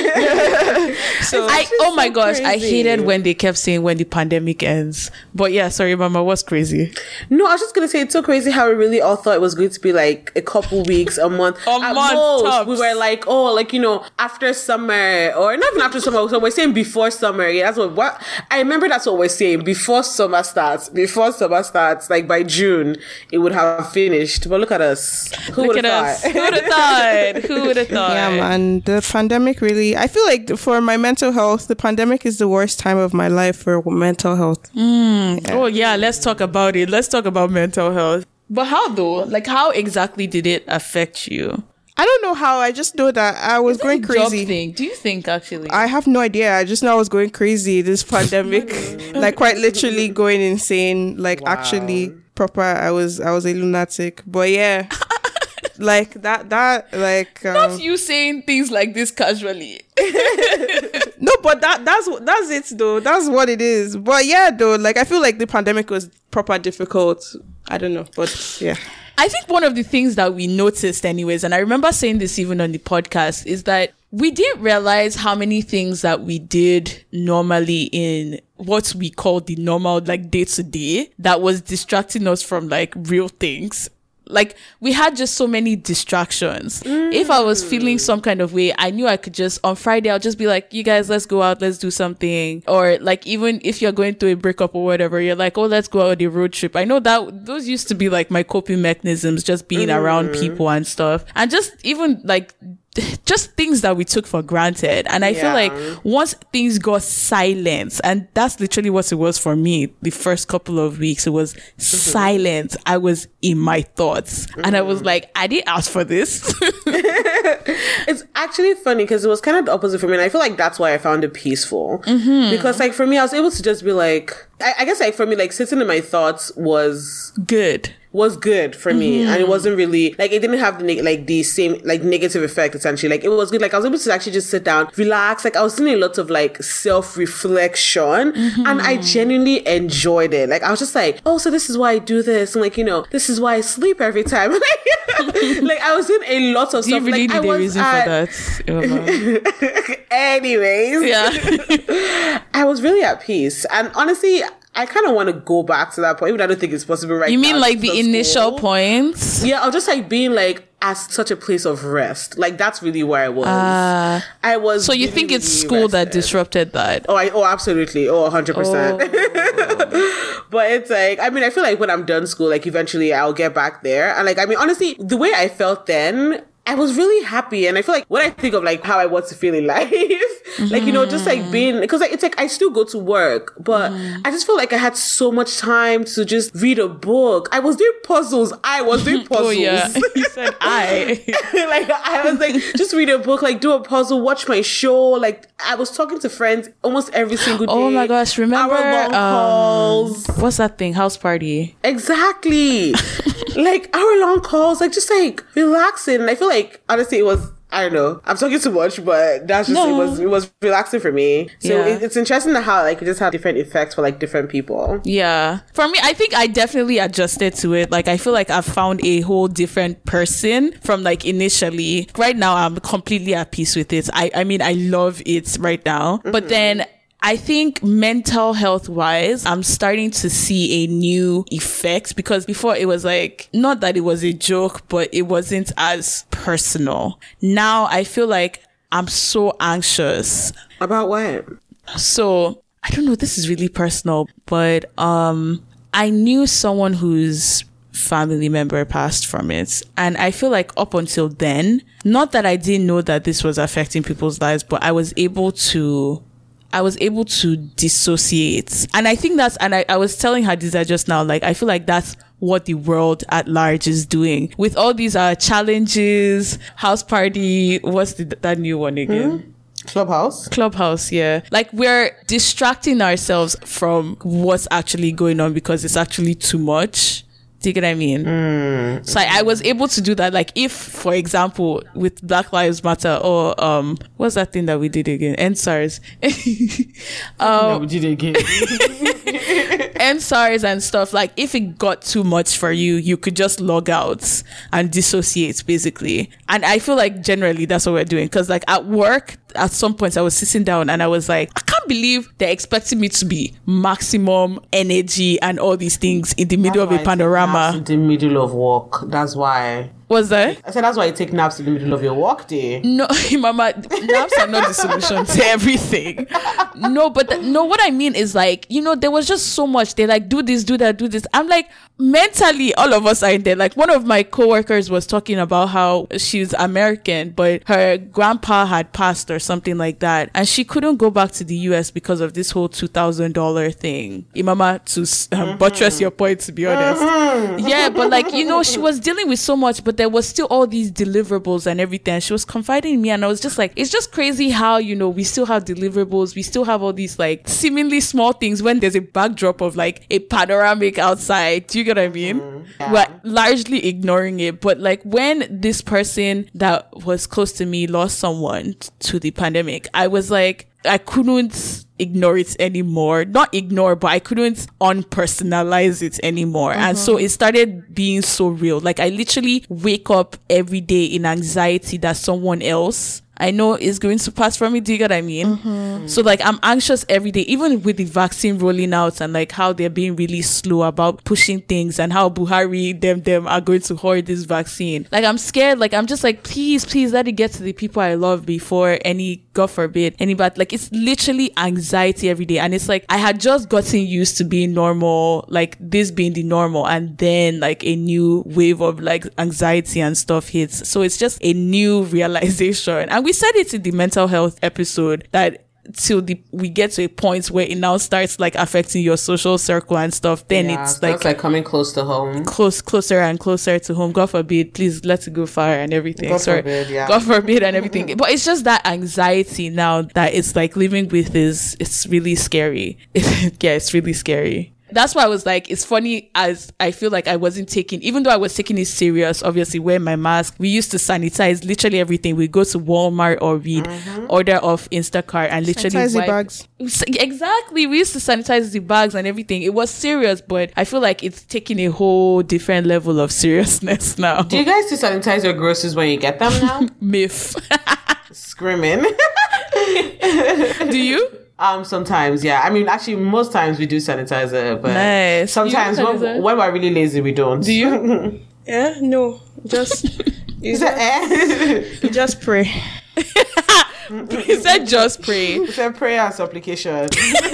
So I oh my so gosh, crazy. I hated when they kept saying when the pandemic ends. But yeah, sorry, Mama, what's crazy? No, I was just gonna say it's so crazy how we really all thought it was going to be like a couple weeks, a month. A At month most, tops. we were like, oh, like you know, after summer, or not even after summer. So we're saying before summer. Yeah, that's what. What I remember. That's what we're saying before summer starts. Before summer starts, like by June, it would have finished. But look at us. Who look would have us. thought? Who would have thought? Who would have thought? Yeah, man. The pandemic really, I feel like for my mental health, the pandemic is the worst time of my life for mental health. Mm. Yeah. Oh yeah, let's talk about it. Let's talk about mental health. But how though? Like how exactly did it affect you? I don't know how. I just know that I was going crazy. Job thing. Do you think actually? I have no idea. I just know I was going crazy this pandemic, like quite literally going insane. Like wow. Actually, proper. I was I was a lunatic. But yeah. Like that, that, like um, not you saying things like this casually. No, but that that's that's it though. That's what it is. But yeah, though, like I feel like the pandemic was proper difficult. I don't know, but yeah. I think one of the things that we noticed anyways, and I remember saying this even on the podcast, is that we didn't realize how many things that we did normally in what we call the normal, like, day to day, that was distracting us from, like, real things. Like, we had just so many distractions. Mm. If I was feeling some kind of way, I knew I could just, on Friday, I'll just be like, you guys, let's go out, let's do something. Or, like, even if you're going through a breakup or whatever, you're like, oh, let's go out on a road trip. I know that those used to be, like, my coping mechanisms, just being mm. around people and stuff. And just even, like, just things that we took for granted. And I yeah. feel like once things got silent, and that's literally what it was for me the first couple of weeks, it was mm-hmm. silent. I was in my thoughts mm-hmm. and I was like, I didn't ask for this. It's actually funny because it was kind of the opposite for me, and I feel like that's why I found it peaceful. Mm-hmm. Because like for me, I was able to just be like, I, I guess like for me, like sitting in my thoughts was good. was good for me, mm-hmm. and it wasn't really like, it didn't have the neg- like the same like negative effect essentially. Like it was good. Like I was able to actually just sit down, relax. Like I was doing a lot of like self-reflection, mm-hmm. and I genuinely enjoyed it. Like I was just like, oh, so this is why I do this, and like, you know, this is why I sleep every time. Like I was doing a lot of do you stuff. really like need I a was reason at... for that? Anyways, yeah. I was really at peace, and honestly, I kind of want to go back to that point, even though I don't think it's possible right now. You mean like the initial school. points? Yeah, I was just like being like at such a place of rest. Like that's really where I was. Uh, I was. So you really, think it's really school rested. that disrupted that? Oh, I, oh, absolutely. Oh, one hundred percent. Oh. But it's like, I mean, I feel like when I'm done school, like eventually I'll get back there. And like, I mean, honestly, the way I felt then, I was really happy. And I feel like when I think of like how I want to feel in life, mm-hmm. like, you know, just like being, because like, it's like I still go to work, but mm. I just feel like I had so much time to just read a book. I was doing puzzles. I was doing puzzles. Oh, yeah. You said I. Like, I was like, just read a book, like do a puzzle, watch my show. Like, I was talking to friends almost every single day. Oh my gosh, remember? Hour-long calls. Um, what's that thing? House party. Exactly. Like, hour-long calls, like just like relaxing. And I feel like, Like, honestly, it was, I don't know, I'm talking too much, but that's just, no. it was it was relaxing for me. So yeah. it, it's interesting how, like, it just had different effects for, like, different people. Yeah. For me, I think I definitely adjusted to it. Like, I feel like I've found a whole different person from, like, initially. Right now, I'm completely at peace with it. I, I mean, I love it right now. Mm-hmm. But then I think mental health wise, I'm starting to see a new effect, because before it was like, not that it was a joke, but it wasn't as personal. Now I feel like I'm so anxious. About what? So I don't know, this is really personal, but um, I knew someone whose family member passed from it. And I feel like up until then, not that I didn't know that this was affecting people's lives, but I was able to I was able to dissociate. And I think that's, and I, I was telling Hadiza just now, like, I feel like that's what the world at large is doing. With all these uh, challenges, house party, what's the, that new one again? Mm-hmm. Clubhouse? Clubhouse, yeah. Like, we're distracting ourselves from what's actually going on because it's actually too much. Do you get what I mean? Mm. So I, I was able to do that. Like, if, for example, with Black Lives Matter, or um, what's that thing that we did again? End SARS. um, we did it again. End SARS and stuff. Like, if it got too much for you, you could just log out and dissociate, basically. And I feel like generally that's what we're doing. Because, like, at work, at some point, I was sitting down and I was like, I can't believe they're expecting me to be maximum energy and all these things in the middle that's of a panorama. In the middle of work. That's why. Was that? I said that's why you take naps in the middle of your work day. No, Mama, naps are not the solution to everything. No, but the, no, what I mean is, like, you know, there was just so much. They like, do this, do that, do this. I'm like, mentally, all of us are in there. Like, one of my coworkers was talking about how she's American, but her grandpa had passed or something like that, and she couldn't go back to the U S because of this whole two thousand dollars thing. Imama, to um, mm-hmm. buttress your point, to be honest. Mm-hmm. Yeah, but like, you know, she was dealing with so much, but there was still all these deliverables and everything. And she was confiding in me, and I was just like, it's just crazy how, you know, we still have deliverables. We still have all these like seemingly small things when there's a backdrop of like a panoramic outside. Do you get what I mean? Mm, yeah. We're largely ignoring it. But like, when this person that was close to me lost someone t- to the pandemic, I was like, I couldn't ignore it anymore. Not ignore, but I couldn't unpersonalize it anymore. Mm-hmm. And so it started being so real. Like I literally wake up every day in anxiety that someone else I know is going to pass from me. Do you get what I mean? Mm-hmm. So like I'm anxious every day, even with the vaccine rolling out and like how they're being really slow about pushing things and how Buhari them them are going to hoard this vaccine. Like I'm scared. Like I'm just like, please, please let it get to the people I love before any, God forbid, any bad. Like it's literally anxiety every day. And it's like I had just gotten used to being normal, like this being the normal, and then like a new wave of like anxiety and stuff hits. So it's just a new realization. And we said it in the mental health episode that till the we get to a point where it now starts like affecting your social circle and stuff, then yeah, it's like, like coming close to home, close closer and closer to home. God forbid, please let it go far and everything. God Sorry. forbid, yeah. God forbid and everything. But it's just that anxiety now that it's like living with is it's really scary. Yeah, it's really scary. That's why I was like, it's funny as I feel like I wasn't taking, even though I was taking it serious, obviously wearing my mask. We used to sanitize literally everything. We go to Walmart or we'd mm-hmm. order off Instacart and literally sanitize wipe. the bags. Exactly. We used to sanitize the bags and everything. It was serious, but I feel like it's taking a whole different level of seriousness now. Do you guys still sanitize your groceries when you get them now? Myth. Screaming. Do you? Um, sometimes, yeah. I mean, actually, most times we do sanitizer, but nice. sometimes when, when we're really lazy, we don't. Do you? Yeah, no, just you said, eh? you just pray. He said just pray. He said prayer and supplication.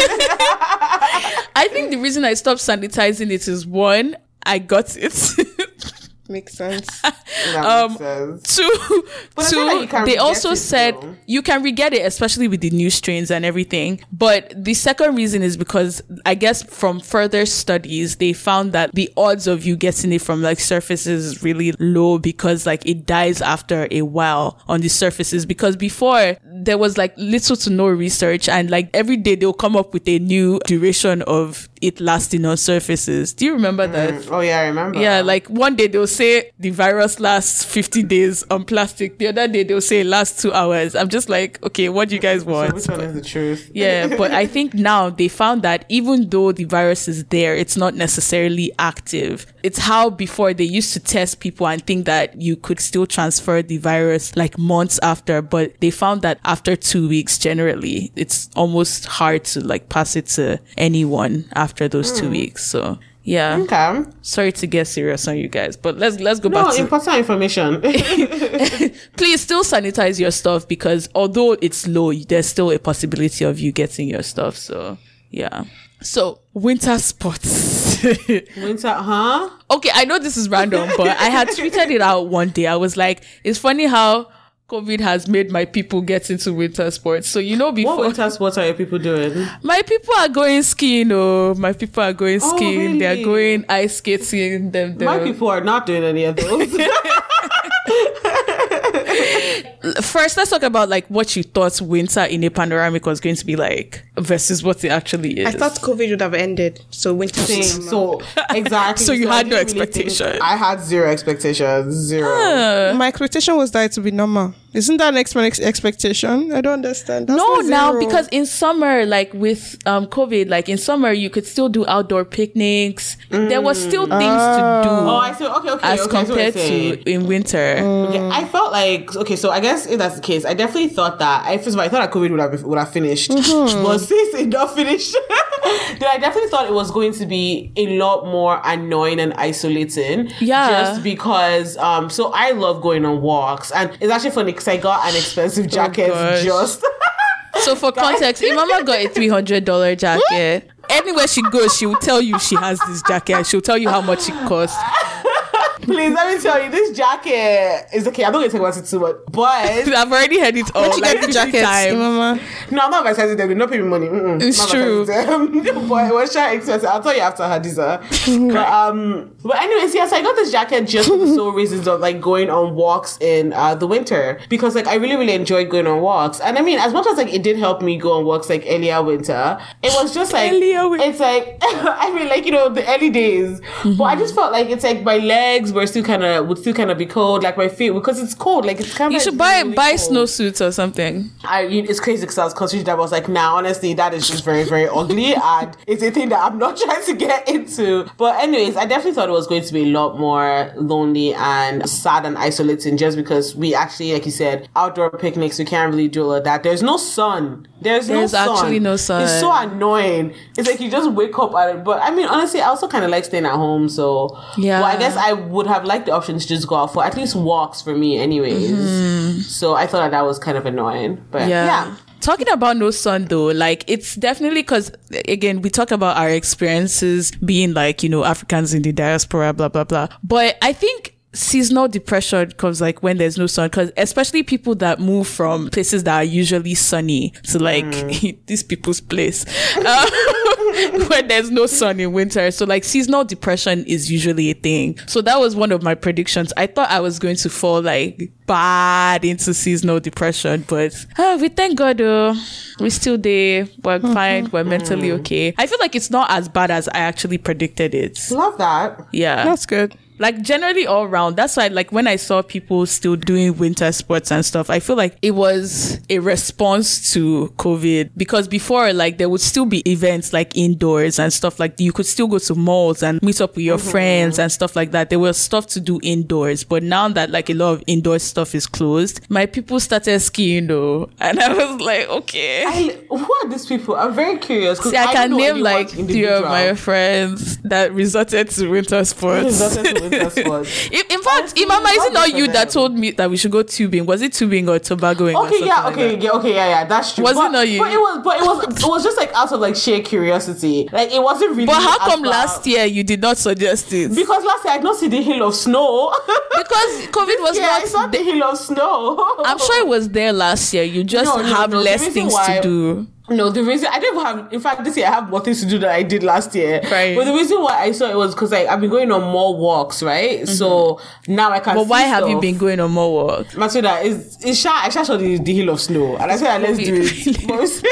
I think the reason I stopped sanitizing it is one, I got it. Makes sense. um, makes sense. Two, two like they also said though. You can re-get it, especially with the new strains and everything. But the second reason is because I guess from further studies, they found that the odds of you getting it from like surfaces is really low because like it dies after a while on the surfaces. Because before there was like little to no research, and like every day they'll come up with a new duration of it lasting on surfaces. Do you remember mm. that? Oh yeah, I remember. Yeah, like one day they'll say the virus lasts fifty days on plastic. The other day they'll say it lasts two hours. I'm just like, okay, what do you guys want? So which one is the truth? Yeah, but I think now they found that even though the virus is there, it's not necessarily active. It's how before they used to test people and think that you could still transfer the virus like months after, but they found that after two weeks, generally, it's almost hard to like pass it to anyone after those mm. two weeks. So yeah. Okay. Sorry to get serious on you guys, but let's let's go no, back to important information. Please still sanitize your stuff because although it's low, there's still a possibility of you getting your stuff. So yeah. So winter sports. Winter, huh? Okay, I know this is random, but I had tweeted it out one day. I was like, it's funny how COVID has made my people get into winter sports. So, you know, before... What winter sports are your people doing? My people are going skiing, oh. My people are going skiing. Oh, really? They're going ice skating. Them, them. My people are not doing any of those. First, let's talk about like what you thought winter in a panoramic was going to be like versus what it actually is. I thought COVID would have ended, so winter. Same. So exactly. So you so had no really expectation. think- I had zero expectations. Zero. Uh, My expectation was that it would be normal. Isn't that an ex- ex- expectation? I don't understand. That's no, not now zero. because in summer, like with um COVID, like in summer you could still do outdoor picnics. Mm. There was still things to do. Oh, I see. Okay, okay, as okay. compared to to in winter. Okay, I felt like okay, so I guess if that's the case, I definitely thought that. I first of all, I thought that COVID would have would have finished, mm-hmm. but since it not finished, then I definitely thought it was going to be a lot more annoying and isolating. Yeah, just because. Um, so I love going on walks, and it's actually funny because I got an expensive jacket oh just. So for context, Imama got a three hundred dollars jacket. Anywhere she goes, she will tell you she has this jacket and she'll tell you how much it costs. Please, let me tell you, this jacket is okay. I'm not going to talk about it too much, but I've already heard it all. Like the jacket, Mama. No, I'm not advertising them. They don't pay me money. Mm-mm. It's not true. But it was shy expensive. I'll tell you after Hadiza. but um, but anyways, yes, I got this jacket just for the sole reasons of like going on walks in uh, the winter because like I really really enjoyed going on walks. And I mean, as much as like it did help me go on walks like earlier winter, it was just like earlier winter. It's like I mean like you know the early days. Mm-hmm. But I just felt like it's like my legs legs were still kind of would still kind of be cold, like my feet, because it's cold. Like it's kind of you should buy really buy cold. snowsuits or something. I it's crazy because I was considering that. I was like, nah, honestly, that is just very very ugly, and it's a thing that I'm not trying to get into. But anyways, I definitely thought it was going to be a lot more lonely and sad and isolating, just because we actually, like you said, outdoor picnics, we can't really do all of that. There's no sun. There's, There's no sun. actually no sun. It's so annoying. It's like you just wake up at it. But I mean, honestly, I also kind of like staying at home. So yeah, well, I guess I would have liked the option to just go out for at least walks for me, anyways. Mm-hmm. So I thought that, that was kind of annoying. But yeah. yeah. Talking about no sun though, like it's definitely because, again, we talk about our experiences being like, you know, Africans in the diaspora, blah, blah, blah. But I think seasonal depression comes like when there's no sun, because especially people that move from places that are usually sunny to like mm. these people's place uh, when there's no sun in winter. So like seasonal depression is usually a thing. So that was one of my predictions. I thought I was going to fall like bad into seasonal depression, but uh, we thank God though, we're still there, we're mm-hmm. fine, we're mentally mm. okay. I feel like it's not as bad as I actually predicted it. Love that. Yeah, that's good. Like generally all around. That's why like when I saw people still doing winter sports and stuff, I feel like it was a response to COVID, because before like there would still be events like indoors and stuff, like you could still go to malls and meet up with your mm-hmm. friends and stuff like that. There was stuff to do indoors, but now that like a lot of indoor stuff is closed, my people started skiing though, and I was like, okay, I, who are these people? I'm very curious. See, I, I can name like three of my friends that resorted to winter sports. Resorted to winter sports. in, in fact, Imama, is it not you that told me that we should go tubing? Was it tubing or tobagoing? Okay, or yeah, like okay, that? yeah, okay, yeah, yeah, that's true. Was but, it not you? But it was, but it was, it was just like out of like sheer curiosity. Like it wasn't really. But how come last year you did not suggest it? Because last year I did not see the hill of snow. Because COVID was yeah, not. It's not the hill of snow. I'm sure it was there last year. You just no, no, have no, less things why, to do. No, the reason I didn't have, in fact, this year I have more things to do than I did last year. Right. But the reason why I saw it was because like, I've been going on more walks, right? Mm-hmm. So now I can. But see why stuff. have you been going on more walks? Matilda, is is shy. I saw the, the hill of snow, and I said, let's do it.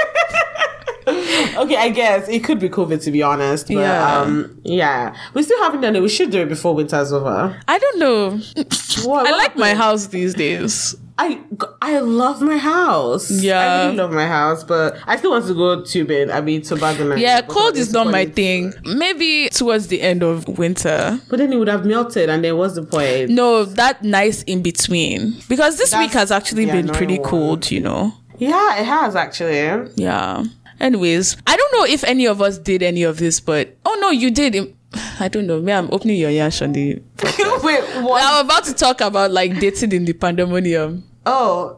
Okay, I guess it could be COVID, to be honest. But, yeah. Um, yeah, we still haven't done it. We should do it before winter's over. I don't know. What, I what like happened? my house these days. I I love my house. Yeah, I really love my house, but I still want to go tubing. I mean, toboggan. Yeah, cold is not my thing. Maybe towards the end of winter. But then it would have melted, and then what's the point? No, that nice in between, because this That's week has actually been pretty one. cold. You know. Yeah, it has actually. Yeah. Anyways, I don't know if any of us did any of this, but oh no, you did. I don't know. Me, I'm opening your yash on the podcast. Wait, what? I'm about to talk about like dating in the pandemonium. Oh.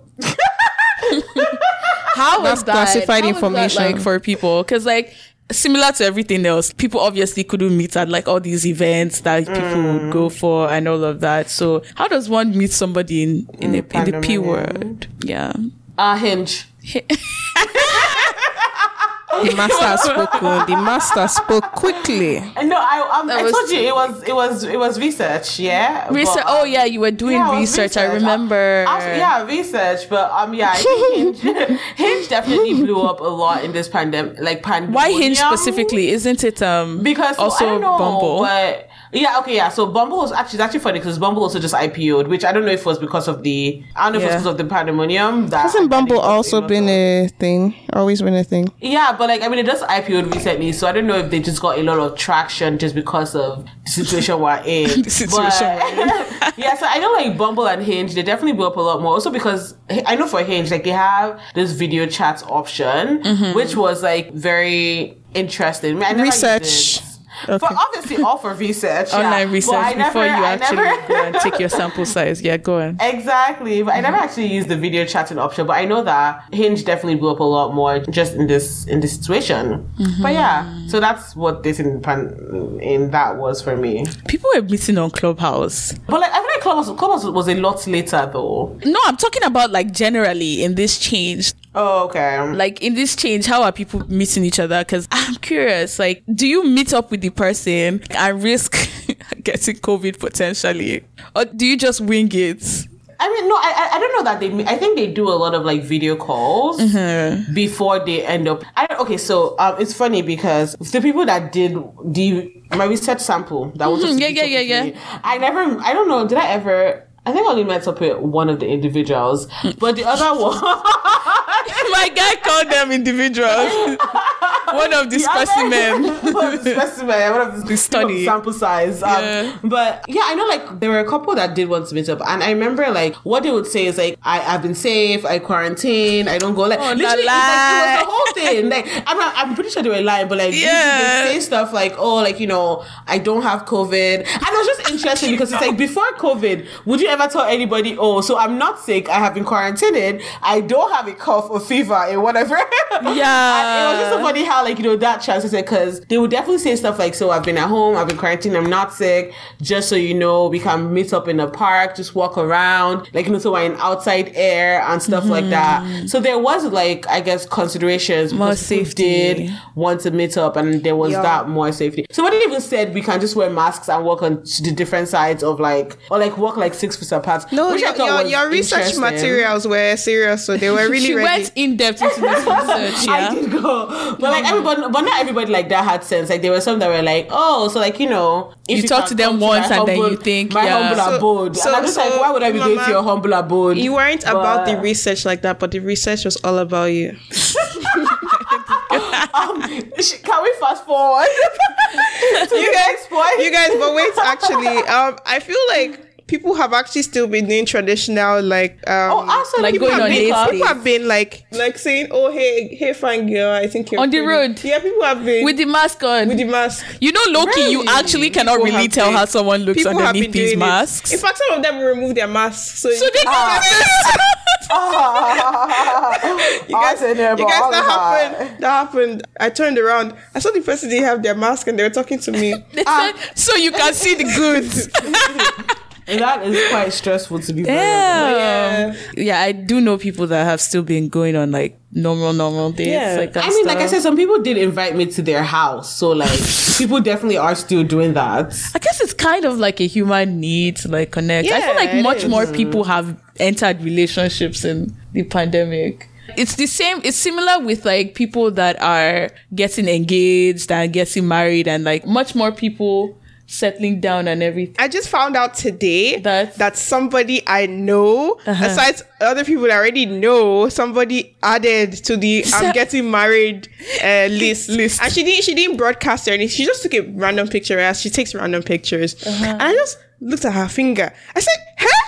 How was that? Classified How information was that, like, for people? Because like similar to everything else, people obviously couldn't meet at like all these events that people mm. would go for and all of that. So how does one meet somebody in in, mm, a, in the P word? Yeah. Uh, Hinge. The master spoke. The master spoke quickly. No, I um, I was, told you it was it was it was research. Yeah, research. But, um, oh yeah, you were doing yeah, research. research. I remember. I, I, yeah, research. But um, yeah, I think Hinge, Hinge definitely blew up a lot in this pandemic. Like pandemic. Why Hinge specifically? Isn't it um because also I don't know, Bumble? But yeah, okay, yeah. So Bumble was actually it's actually funny because Bumble also just I P O'd, which I don't know if it was because of the I don't know yeah. if it was because of the pandemonium. That Hasn't Bumble also been a thing? Always been a thing. Yeah, but like I mean, it just I P O'd recently, so I don't know if they just got a lot of traction just because of the situation we're in. the situation but, we're in. Yeah, so I know like Bumble and Hinge, they definitely blew up a lot more. Also because I know for Hinge, like they have this video chat option, mm-hmm. which was like very interesting. I, mean, I never Research. Used it. Okay. For obviously all for research, online yeah. research never, before you I actually never... go and take your sample size. Yeah, go on. Exactly, but I never actually used the video chatting option. But I know that Hinge definitely blew up a lot more just in this in this situation. Mm-hmm. But yeah, so that's what this in pan in that was for me. People were meeting on Clubhouse, but like I feel like Clubhouse Clubhouse was a lot later though. No, I'm talking about like generally in this change. Oh, okay. Like in this change, how are people meeting each other? Because I'm curious, like, do you meet up with the person and risk getting COVID potentially? Or do you just wing it? I mean, no, I I don't know that they. I think they do a lot of like video calls mm-hmm. before they end up. I don't. Okay, so um, it's funny because the people that did the my research sample that was Mm-hmm. Yeah, yeah, yeah, yeah. Me. I never, I don't know, did I ever? I think I only met up with one of the individuals, but the other one. My guy called them individuals. One of the specimen. One of the specimen. One of the, the study. Sample size. Um, Yeah. But yeah, I know like there were a couple that did want to meet up. And I remember like what they would say is like, I, I've been safe, I quarantine, I don't go. Like, Oh, literally, la, it was, like, it was the whole thing. Like, I'm, not, I'm pretty sure they were lying, but like, Yeah. they say stuff like, oh, like, you know, I don't have COVID. And it was just interesting because it's like, before COVID, would you ever tell anybody, oh, so I'm not sick, I have been quarantined, I don't have a cough or fever or whatever. Yeah. And it was just so funny how, like, you know, that translated because they would definitely say stuff like, so I've been at home, I've been quarantined, I'm not sick, just so you know, we can meet up in the park, just walk around, like, you know, so we're in outside air and stuff mm-hmm. like that. So there was, like, I guess, considerations. More safety. Did want to meet up and there was yeah. that more safety. So what they even said, we can just wear masks and walk on the different sides of, like, or, like, walk, like, six feet apart. No, which your, I thought your, was your research interesting. materials were serious, so they were really she ready. went in depth into this research. Yeah. I did go, but like everybody, but not everybody like that had sense. Like there were some that were like, oh, so like you know, if You talk can to them come once my and then humble- you think, my yeah. humble So- abode. so- and I'm just so, like, why would I be going Mama, to your humble abode? You weren't about the But- research like that, but the research was all about you. um, sh- can we fast forward to You the guys, next point? you guys, but wait, actually, um, I feel like people have actually still been doing traditional, like, um, Oh, also, Like people going have on been, dates. people have been like, like saying, "Oh, hey, hey, fine girl, I think you're On the pretty." road. Yeah, people have been With the mask on. with the mask. You know, Loki, you Really? actually cannot People really have tell been- how someone looks People have underneath been these doing it. masks. In fact, some of them will remove their masks. So, So you, they Ah. you guys, I said there, you but guys, all that of happened. That happened. I turned around. I saw the person didn't have their mask, and they were talking to me. They said, so you can see the goods. And that is quite stressful to be very honest. Yeah. Yeah, I do know people that have still been going on like normal, normal dates. Yeah. Like that I mean, like I stuff. said, some people did invite me to their house, so like people definitely are still doing that. I guess it's kind of like a human need to like connect. I feel Yeah, like it much is. more people have entered relationships in the pandemic. It's the same, it's similar with like people that are getting engaged and getting married and like much more people settling down and everything. I just found out today That- that somebody I know, Uh-huh. aside other people I already know, somebody added to the So- I'm getting married uh, list. List. And she didn't she didn't broadcast or anything. She just took a random picture as she takes random pictures. Uh-huh. And I just looked at her finger. I said, huh?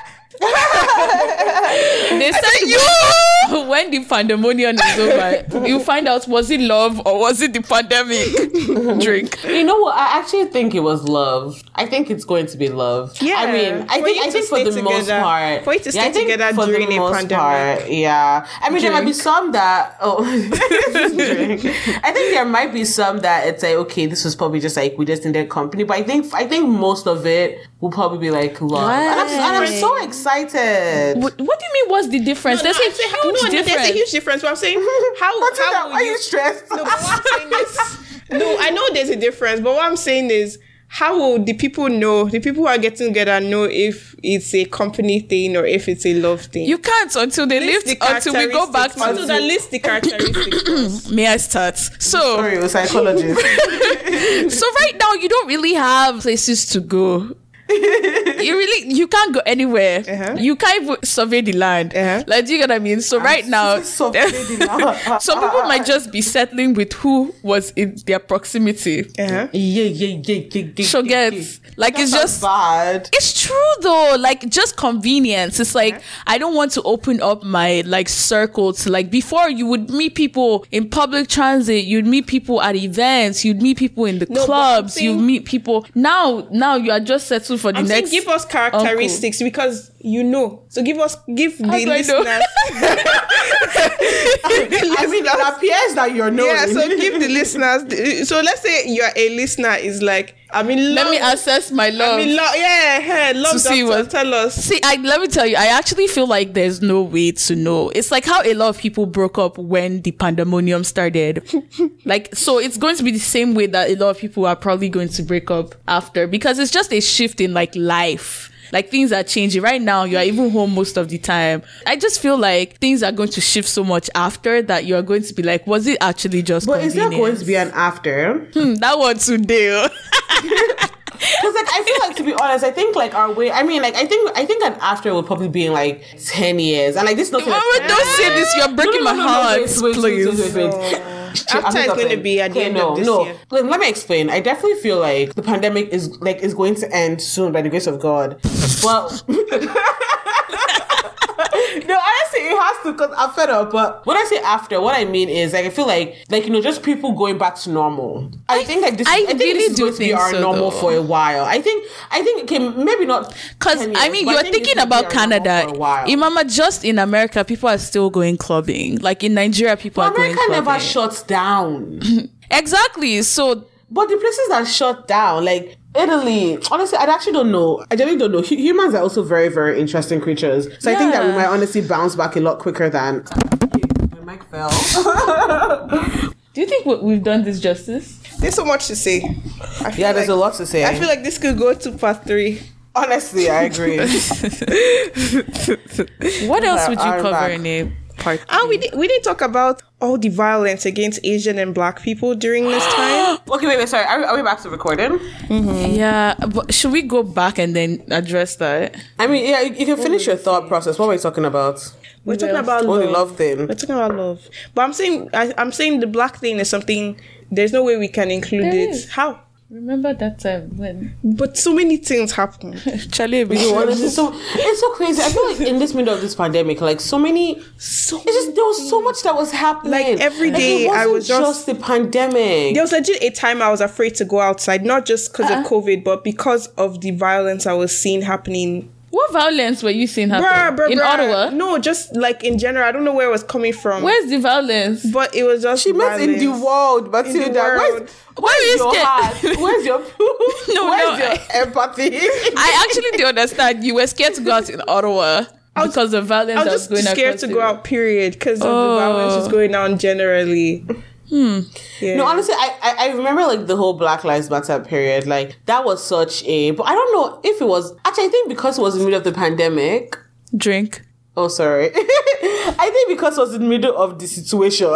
They said you when the pandemonium is over, you find out was it love or was it the pandemic drink. You know what? I actually think it was love. I think it's going to be love. Yeah. I mean, I For think you I to think for stay the most together- part. for you to yeah, stay I think together for during the a most pandemic. part, yeah. I mean, there might be Drink. some that. Oh, drink. I think there might be some that it's like, okay, this was probably just like we just needed company. But I think I think most of it will probably be like love, and, I'm, and I'm so excited. What, what do you mean? What's the difference? No, There's no, a I say, huge no, no, difference. there's a huge difference. But I'm saying, how, What's how that? will Why are you stressed? No, but what I'm saying is, no, I know there's a difference, but what I'm saying is, how will the people know, the people who are getting together know if it's a company thing or if it's a love thing? You can't until they List lift, the until we go back to. characteristics. Until they list the characteristics first. May I start? So, Sorry, a psychologist. so right now you don't really have places to go. You really you can't go anywhere. Uh-huh. You can't even survey the land. Uh-huh. Like, do you get what I mean? So right now, So fading now. some people might just be settling with who was in their proximity. Uh-huh. Yeah, yeah, yeah, yeah, yeah. So yeah, get yeah. like it's That's just bad. it's true though, like just convenience. It's like I don't want to open up my like circle to like before you would meet people in public transit, you'd meet people at events, you'd meet people in the No, but clubs, I'm you'd saying- meet people now now you are just settled for the I'm saying next give us characteristics because you know. So give us, give the do I know? listeners. I mean, it appears that you're knowing. Yeah, so give the listeners. the- So let's say you're a listener is like, I mean, let love, me assess my love. I mean, love, yeah, yeah, love To see doctor, what- tell us. See, I let me tell you, I actually feel like there's no way to know. It's like how a lot of people broke up when the pandemonium started. Like, so it's going to be the same way that a lot of people are probably going to break up after because it's just a shift in like life. like things are changing. Right now, you are even home most of the time. I just feel like things are going to shift so much after that you are going to be like, was it actually just But is there convenience? going to be an after? Hmm, that one today. Because like I feel like, to be honest, I think like our way. I mean, like I think I think an after will probably be in like ten years, and like this. Not Mama, don't say this. You're breaking my heart, please. After is going to be at the okay, end no, of this no. year. Let, let me explain. I definitely feel like the pandemic is like is going to end soon by the grace of God. Well. No, honestly, it has to, because I'm fed up. But when I say after, what I mean is like I feel like like you know just people going back to normal. I, I think like this. I I, think really this is do going to be think our so, normal though. for a while. I think I think okay, maybe not Because ten I years, mean, but you're think this thinking will be about our normal Canada. for a while. Imama, just in America, people are still going clubbing. Like in Nigeria, people But are going America clubbing. never shuts down. Exactly. So But the places that shut down, like Italy, honestly, I actually don't know. I genuinely don't know. Hu- humans are also very, very interesting creatures. So I think that we Yeah. might honestly bounce back a lot quicker than. My mic fell. do you think we- we've done this justice? There's so much to say. I feel Yeah, there's like, a lot to say. I feel like this could go to part three. Honestly, I agree. What else would you I'm cover back. in a part? Ah, we did, we didn't talk about all the violence against Asian and Black people during this time. Okay, wait, wait, sorry. Are we, are we back to recording? Yeah, but should we go back and then address that? I mean, yeah, you, you can finish your thought process. What were we talking about? We're talking about Oh, love. the love thing. We're talking about love. But I'm saying I, I'm saying the Black thing is something. There's no way we can include There it. is. How? Remember that time when But so many things happen. Charlie? No, honestly, so it's so crazy. I feel like in this middle of this pandemic, like so many, So it's just there was so much that was happening. Like, every day it I wasn't was just- just the pandemic. There was legit a time I was afraid to go outside, not just because Uh-uh. of COVID, but because of the violence I was seeing happening. What violence were you seeing Bruh, happen bruh, in bruh. Ottawa? No, just like in general. I don't know where it was coming from. Where's the violence? But it was just She meant in the violence. world, Matilda. world. Where's, Why are you your scared? heart? Where's your No, Where's no, your empathy? I actually do understand. You were scared to go out in Ottawa was- because of violence I that was was just going scared across to the- go out, period, because of Oh. the violence that's going on generally. Hmm. Yeah. No, honestly, I, I I remember like the whole Black Lives Matter period. Like that was such a. But I don't know if it was actually. I think because it was in the middle of the pandemic. Drink. Oh, sorry. I think because I was in the middle of the situation,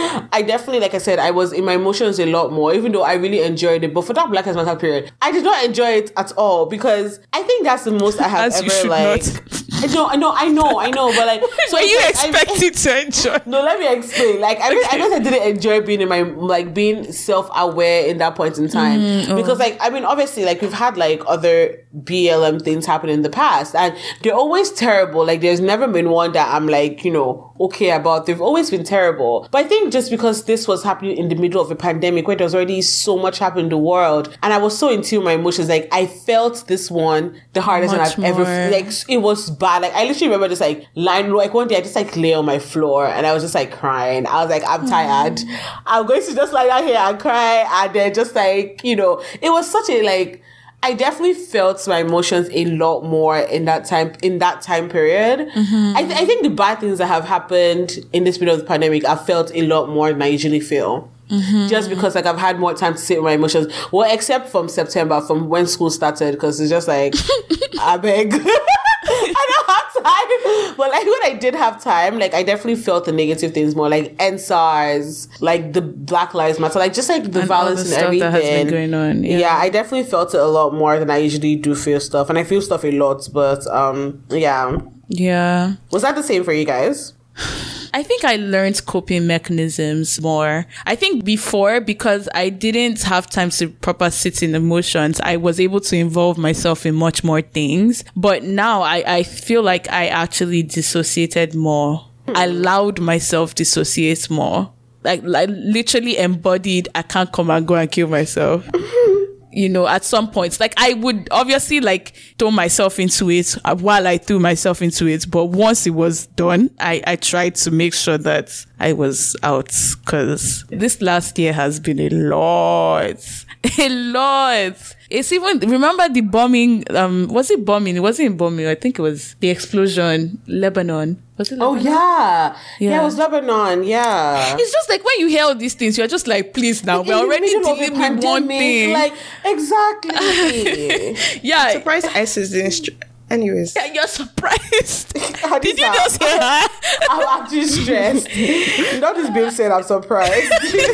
I definitely, like I said, I was in my emotions a lot more, even though I really enjoyed it. But for that Black Lives Matter period, I did not enjoy it at all because I think that's the most I have As you ever should like. not. I know, I know, I know, I know, but like, so Were you it's like, I- expected to enjoy? No, let me explain. Like, I mean, I guess I didn't enjoy being in my, like, being self-aware in that point in time. Mm, Because, like, I mean, obviously, like, we've had, like, other B L M things happen in the past. And they're always terrible. Like, there's never been one that I'm, like, you know, okay about. They've always been terrible. But I think just because this was happening in the middle of a pandemic where there was already so much happening in the world, and I was so in tune with my emotions, like, I felt this one the hardest Much than I've ever, more. like, it was bad. Like, I literally remember just like lying, like one day I just like lay on my floor and I was just like crying. I was like, I'm tired. I'm going to just lie down here and cry. And then just like, you know, it was such a like, I definitely felt my emotions a lot more in that time, in that time period. Mm-hmm. I, th- I think the bad things that have happened in this period of the pandemic, I felt a lot more than I usually feel. Mm-hmm. Just because like I've had more time to sit with my emotions. Well, except from September, from when school started, because it's just like, I beg. I don't have time. But like when I did have time, like I definitely felt the negative things more, like N S A R S, like the Black Lives Matter, like just like the And all violence the and stuff everything. that has been going on, yeah. yeah, I definitely felt it a lot more than I usually do feel stuff. And I feel stuff a lot, but um yeah. Yeah. Was that the same for you guys? I think I learned coping mechanisms more. I think before, because I didn't have time to proper sit in emotions, I was able to involve myself in much more things. But now I, I feel like I actually dissociated more. I allowed myself dissociate more. Like, like literally embodied, I can't come and go and kill myself. You know, at some points, like I would obviously like throw myself into it uh, while I threw myself into it. But once it was done, I, I tried to make sure that I was out, because this last year has been a lot, a lot. It's even, remember the bombing, um, was it bombing? It wasn't bombing. I think it was the explosion, Lebanon. Was it Oh Lebanon? yeah. yeah. Yeah. it was Lebanon, yeah. It's just like when you hear all these things, you're just like, please now, In we're the already middle of a dealing with one pandemic, thing. Like, exactly. Yeah. Surprised ISIS didn't stri- Anyways. Yeah, you're surprised. Did Did you just hear her? I'm actually stressed. Not this babe said I'm surprised.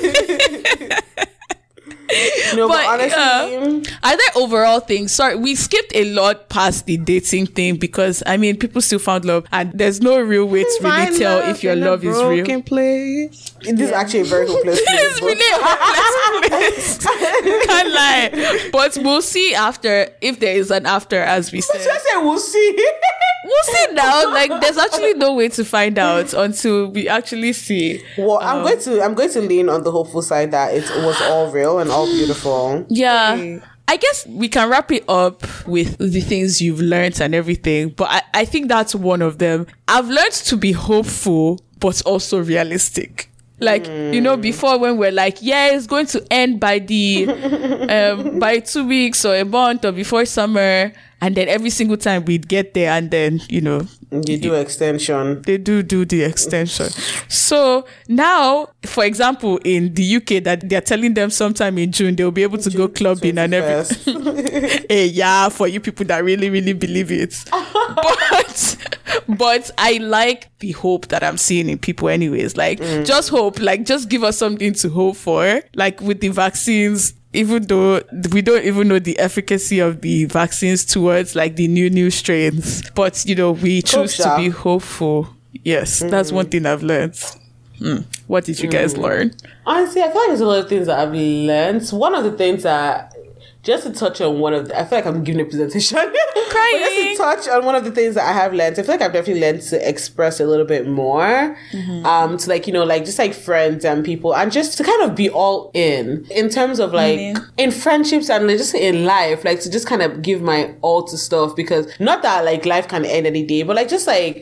No, but, but honestly, uh, are there overall things? Sorry, we skipped a lot past the dating thing because I mean, people still found love, and there's no real way to really Find tell love if your in love a is real. broken place. this is actually a very hopeless place. It's really a hopeless place. Can't lie, but we'll see after if there is an after, as we said. Just say we'll see. We'll see now. Like, there's actually no way to find out until we actually see. Well, I'm um, going to I'm going to lean on the hopeful side that it was all real and all beautiful. Yeah. Okay. I guess we can wrap it up with the things you've learned and everything, but I, I think that's one of them. I've learned to be hopeful, but also realistic. Like, mm. you know, before when we're like, yeah, it's going to end by the um, by two weeks or a month or before summer. And then every single time we'd get there and then, you know. You do extension. They do do the extension. So now, for example, in the U K, that they're telling them sometime in June, they'll be able to June go clubbing and everything. Hey, yeah, for you people that really, really believe it. but, but I like the hope that I'm seeing in people anyways. Like, mm. just hope. Like, just give us something to hope for. Like, with the vaccines, even though we don't even know the efficacy of the vaccines towards like the new new strains, but you know, we choose to be hopeful. Yes, mm. that's one thing I've learned. Mm. What did you guys mm. learn? Honestly, I feel like there's a lot of things that I've learned. One of the things that, just to touch on one of the, I feel like I'm giving a presentation. Crying. But just to touch on one of the things that I have learned, I feel like I've definitely learned to express a little bit more. Mm-hmm. Um, to like, you know, like just like friends and people, and just to kind of be all in, in terms of like, mm-hmm. in friendships and like, just in life, like to just kind of give my all to stuff, because not that like life can end any day, but like just like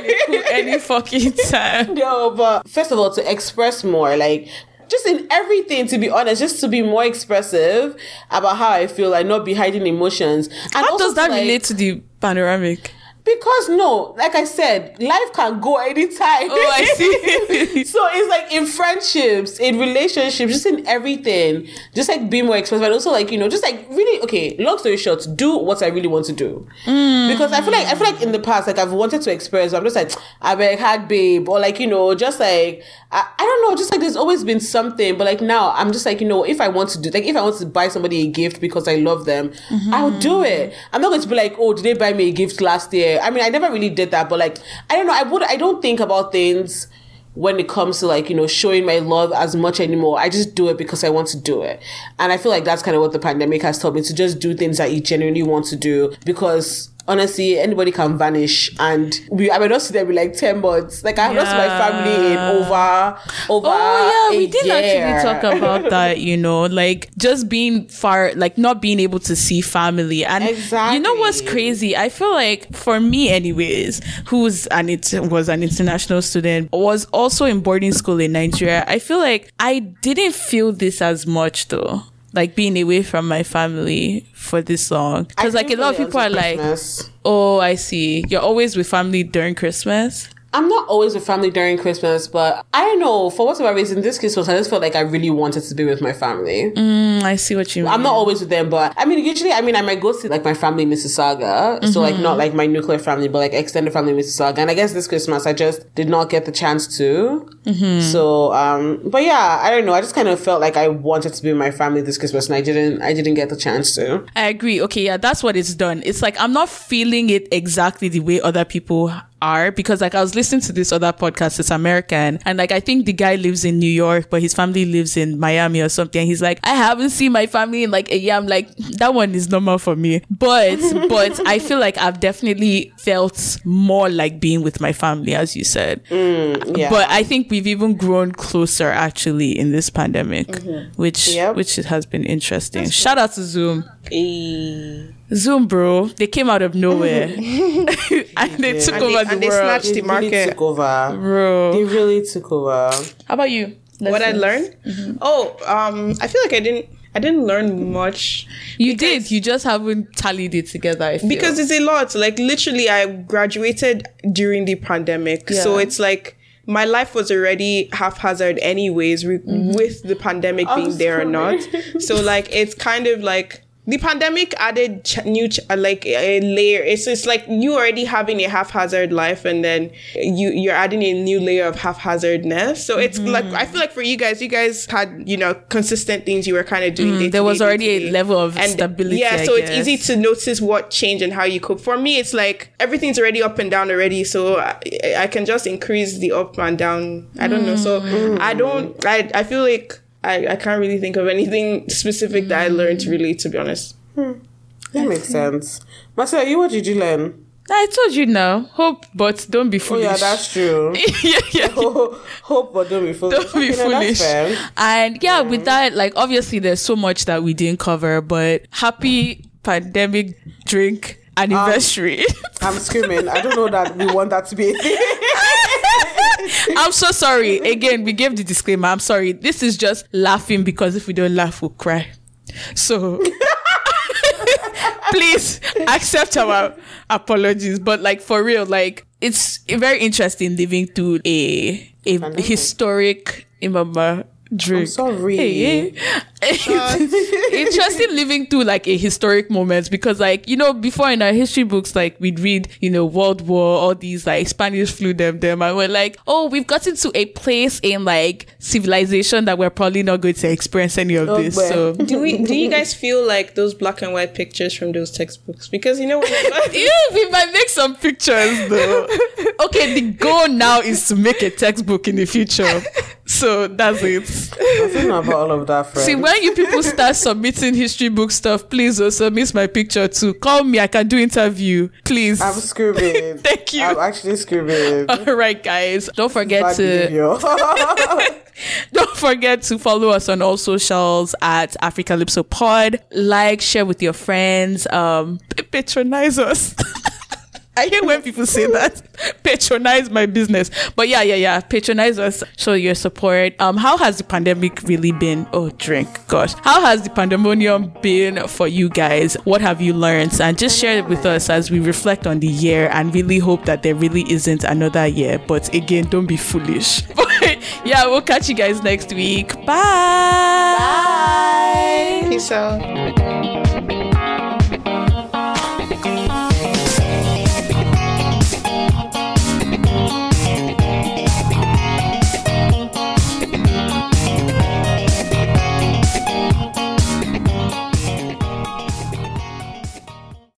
any fucking time. No, but first of all, to express more, like, just in everything, to be honest, just to be more expressive about how I feel, like not be hiding emotions. And how does that like, relate to the panoramic? Because no, like I said, life can go anytime. Oh, I see. So it's like in friendships, in relationships, just in everything, just like be more expressive, but also like, you know, just like really, okay, long story short, do what I really want to do. Mm. Because I feel like, I feel like in the past, like I've wanted to express, but I'm just like, I beg, hard babe, or like, you know, just like, I, I don't know, just like there's always been something, but like now I'm just like, you know, if I want to do, like if I want to buy somebody a gift because I love them, mm-hmm. I'll do it. I'm not going to be like, oh, did they buy me a gift last year? I mean, I never really did that, but like, I don't know, I would, I don't think about things when it comes to like, you know, showing my love as much anymore. I just do it because I want to do it. And I feel like that's kind of what the pandemic has taught me, to just do things that you genuinely want to do, because honestly, anybody can vanish, and we I mean not see them in like ten months. Like I have yeah. lost my family in over over. Oh yeah, we a did year. actually talk about that. You know, like just being far, like not being able to see family, and exactly. You know what's crazy? I feel like for me, anyways, who's an it was an international student, was also in boarding school in Nigeria. I feel like I didn't feel this as much though. Like being away from my family for this long, because like a lot of people are Christmas. Like, oh, I see, you're always with family during Christmas. I'm not always with family during Christmas, but I don't know, for whatever reason, this Christmas, I just felt like I really wanted to be with my family. Mm, I see what you mean. I'm not always with them, but I mean, usually, I mean, I might go see like my family in Mississauga. Mm-hmm. So like not like my nuclear family, but like extended family in Mississauga. And I guess this Christmas, I just did not get the chance to. Mm-hmm. So, um, but yeah, I don't know. I just kind of felt like I wanted to be with my family this Christmas, and I didn't, I didn't get the chance to. I agree. Okay, yeah, that's what it's done. It's like, I'm not feeling it exactly the way other people are, because like I was listening to this other podcast, it's American, and like I think the guy lives in New York but his family lives in Miami or something, and he's like, I haven't seen my family in like a year. I'm like, that one is normal for me, but but I feel like I've definitely felt more like being with my family, as you said. mm, yeah. But I think we've even grown closer actually in this pandemic, mm-hmm. which yep. which has been interesting. That's Shout cool. out to Zoom. Hey. Zoom, bro, they came out of nowhere and they took and over they, the and they world. snatched They the market. really took over, bro. They really took over. How about you? Let's what see. I learned? Mm-hmm. Oh, um, I feel like I didn't. I didn't learn much. You did. You just haven't tallied it together. I feel. Because it's a lot. Like literally, I graduated during the pandemic, yeah. so it's like my life was already haphazard, anyways, re- mm-hmm. with the pandemic being I'm there sorry. or not. So like, it's kind of like. the pandemic added ch- new ch- like a layer. It's it's like you already having a haphazard life, and then you you're adding a new layer of haphazardness. So it's mm-hmm. like I feel like for you guys, you guys had you know consistent things you were kind of doing. Mm, there was already a level of and stability. Yeah, I so guess. it's easy to notice what changed and how you cope. For me, it's like everything's already up and down already, so I, I can just increase the up and down. I don't mm. know. So mm. I don't. I I feel like. I, I can't really think of anything specific that I learned really, to be honest. Hmm. That makes sense. Marcella, you, what did you learn? I told you now. Hope, but don't be foolish. Oh, yeah, that's true. yeah, yeah. Hope, but don't be foolish. Don't be okay, foolish. No, that's fair. And yeah, yeah, with that, like, obviously, there's so much that we didn't cover, but happy pandemic drink anniversary. Um, I'm screaming. I don't know that we want that to be a thing. I'm so sorry. Again, we gave the disclaimer. I'm sorry. This is just laughing because if we don't laugh, we'll cry. So please accept our apologies. But like for real, like it's very interesting living through a a historic Imama drink. I'm sorry. Hey, interesting living through like a historic moment because like, you know, before in our history books, like we'd read, you know, World War, all these like Spanish flu, them, them, and we're like, oh, we've gotten to a place in like civilization that we're probably not going to experience any of oh, this. well. So do we, do you guys feel like those black and white pictures from those textbooks? Because you know what? Yeah, we might make some pictures though. Okay, the goal now is to make a textbook in the future. So that's it. I don't know about all of that, friend. See, when you people start submitting history book stuff, please also submit my picture too. Call me, I can do interview. Please. I'm screaming. Thank you. I'm actually screaming. All right, guys. Don't forget Bad to don't forget to follow us on all socials at Africalypso Pod. Like, share with your friends. Um, patronize us. I hate when people say that. Patronize my business. But yeah, yeah, yeah. Patronize us. Show your support. Um, how has the pandemic really been? Oh, drink. Gosh. How has the pandemonium been for you guys? What have you learned? And just share it with us as we reflect on the year and really hope that there really isn't another year. But again, don't be foolish. Yeah, we'll catch you guys next week. Bye. Bye. Peace out.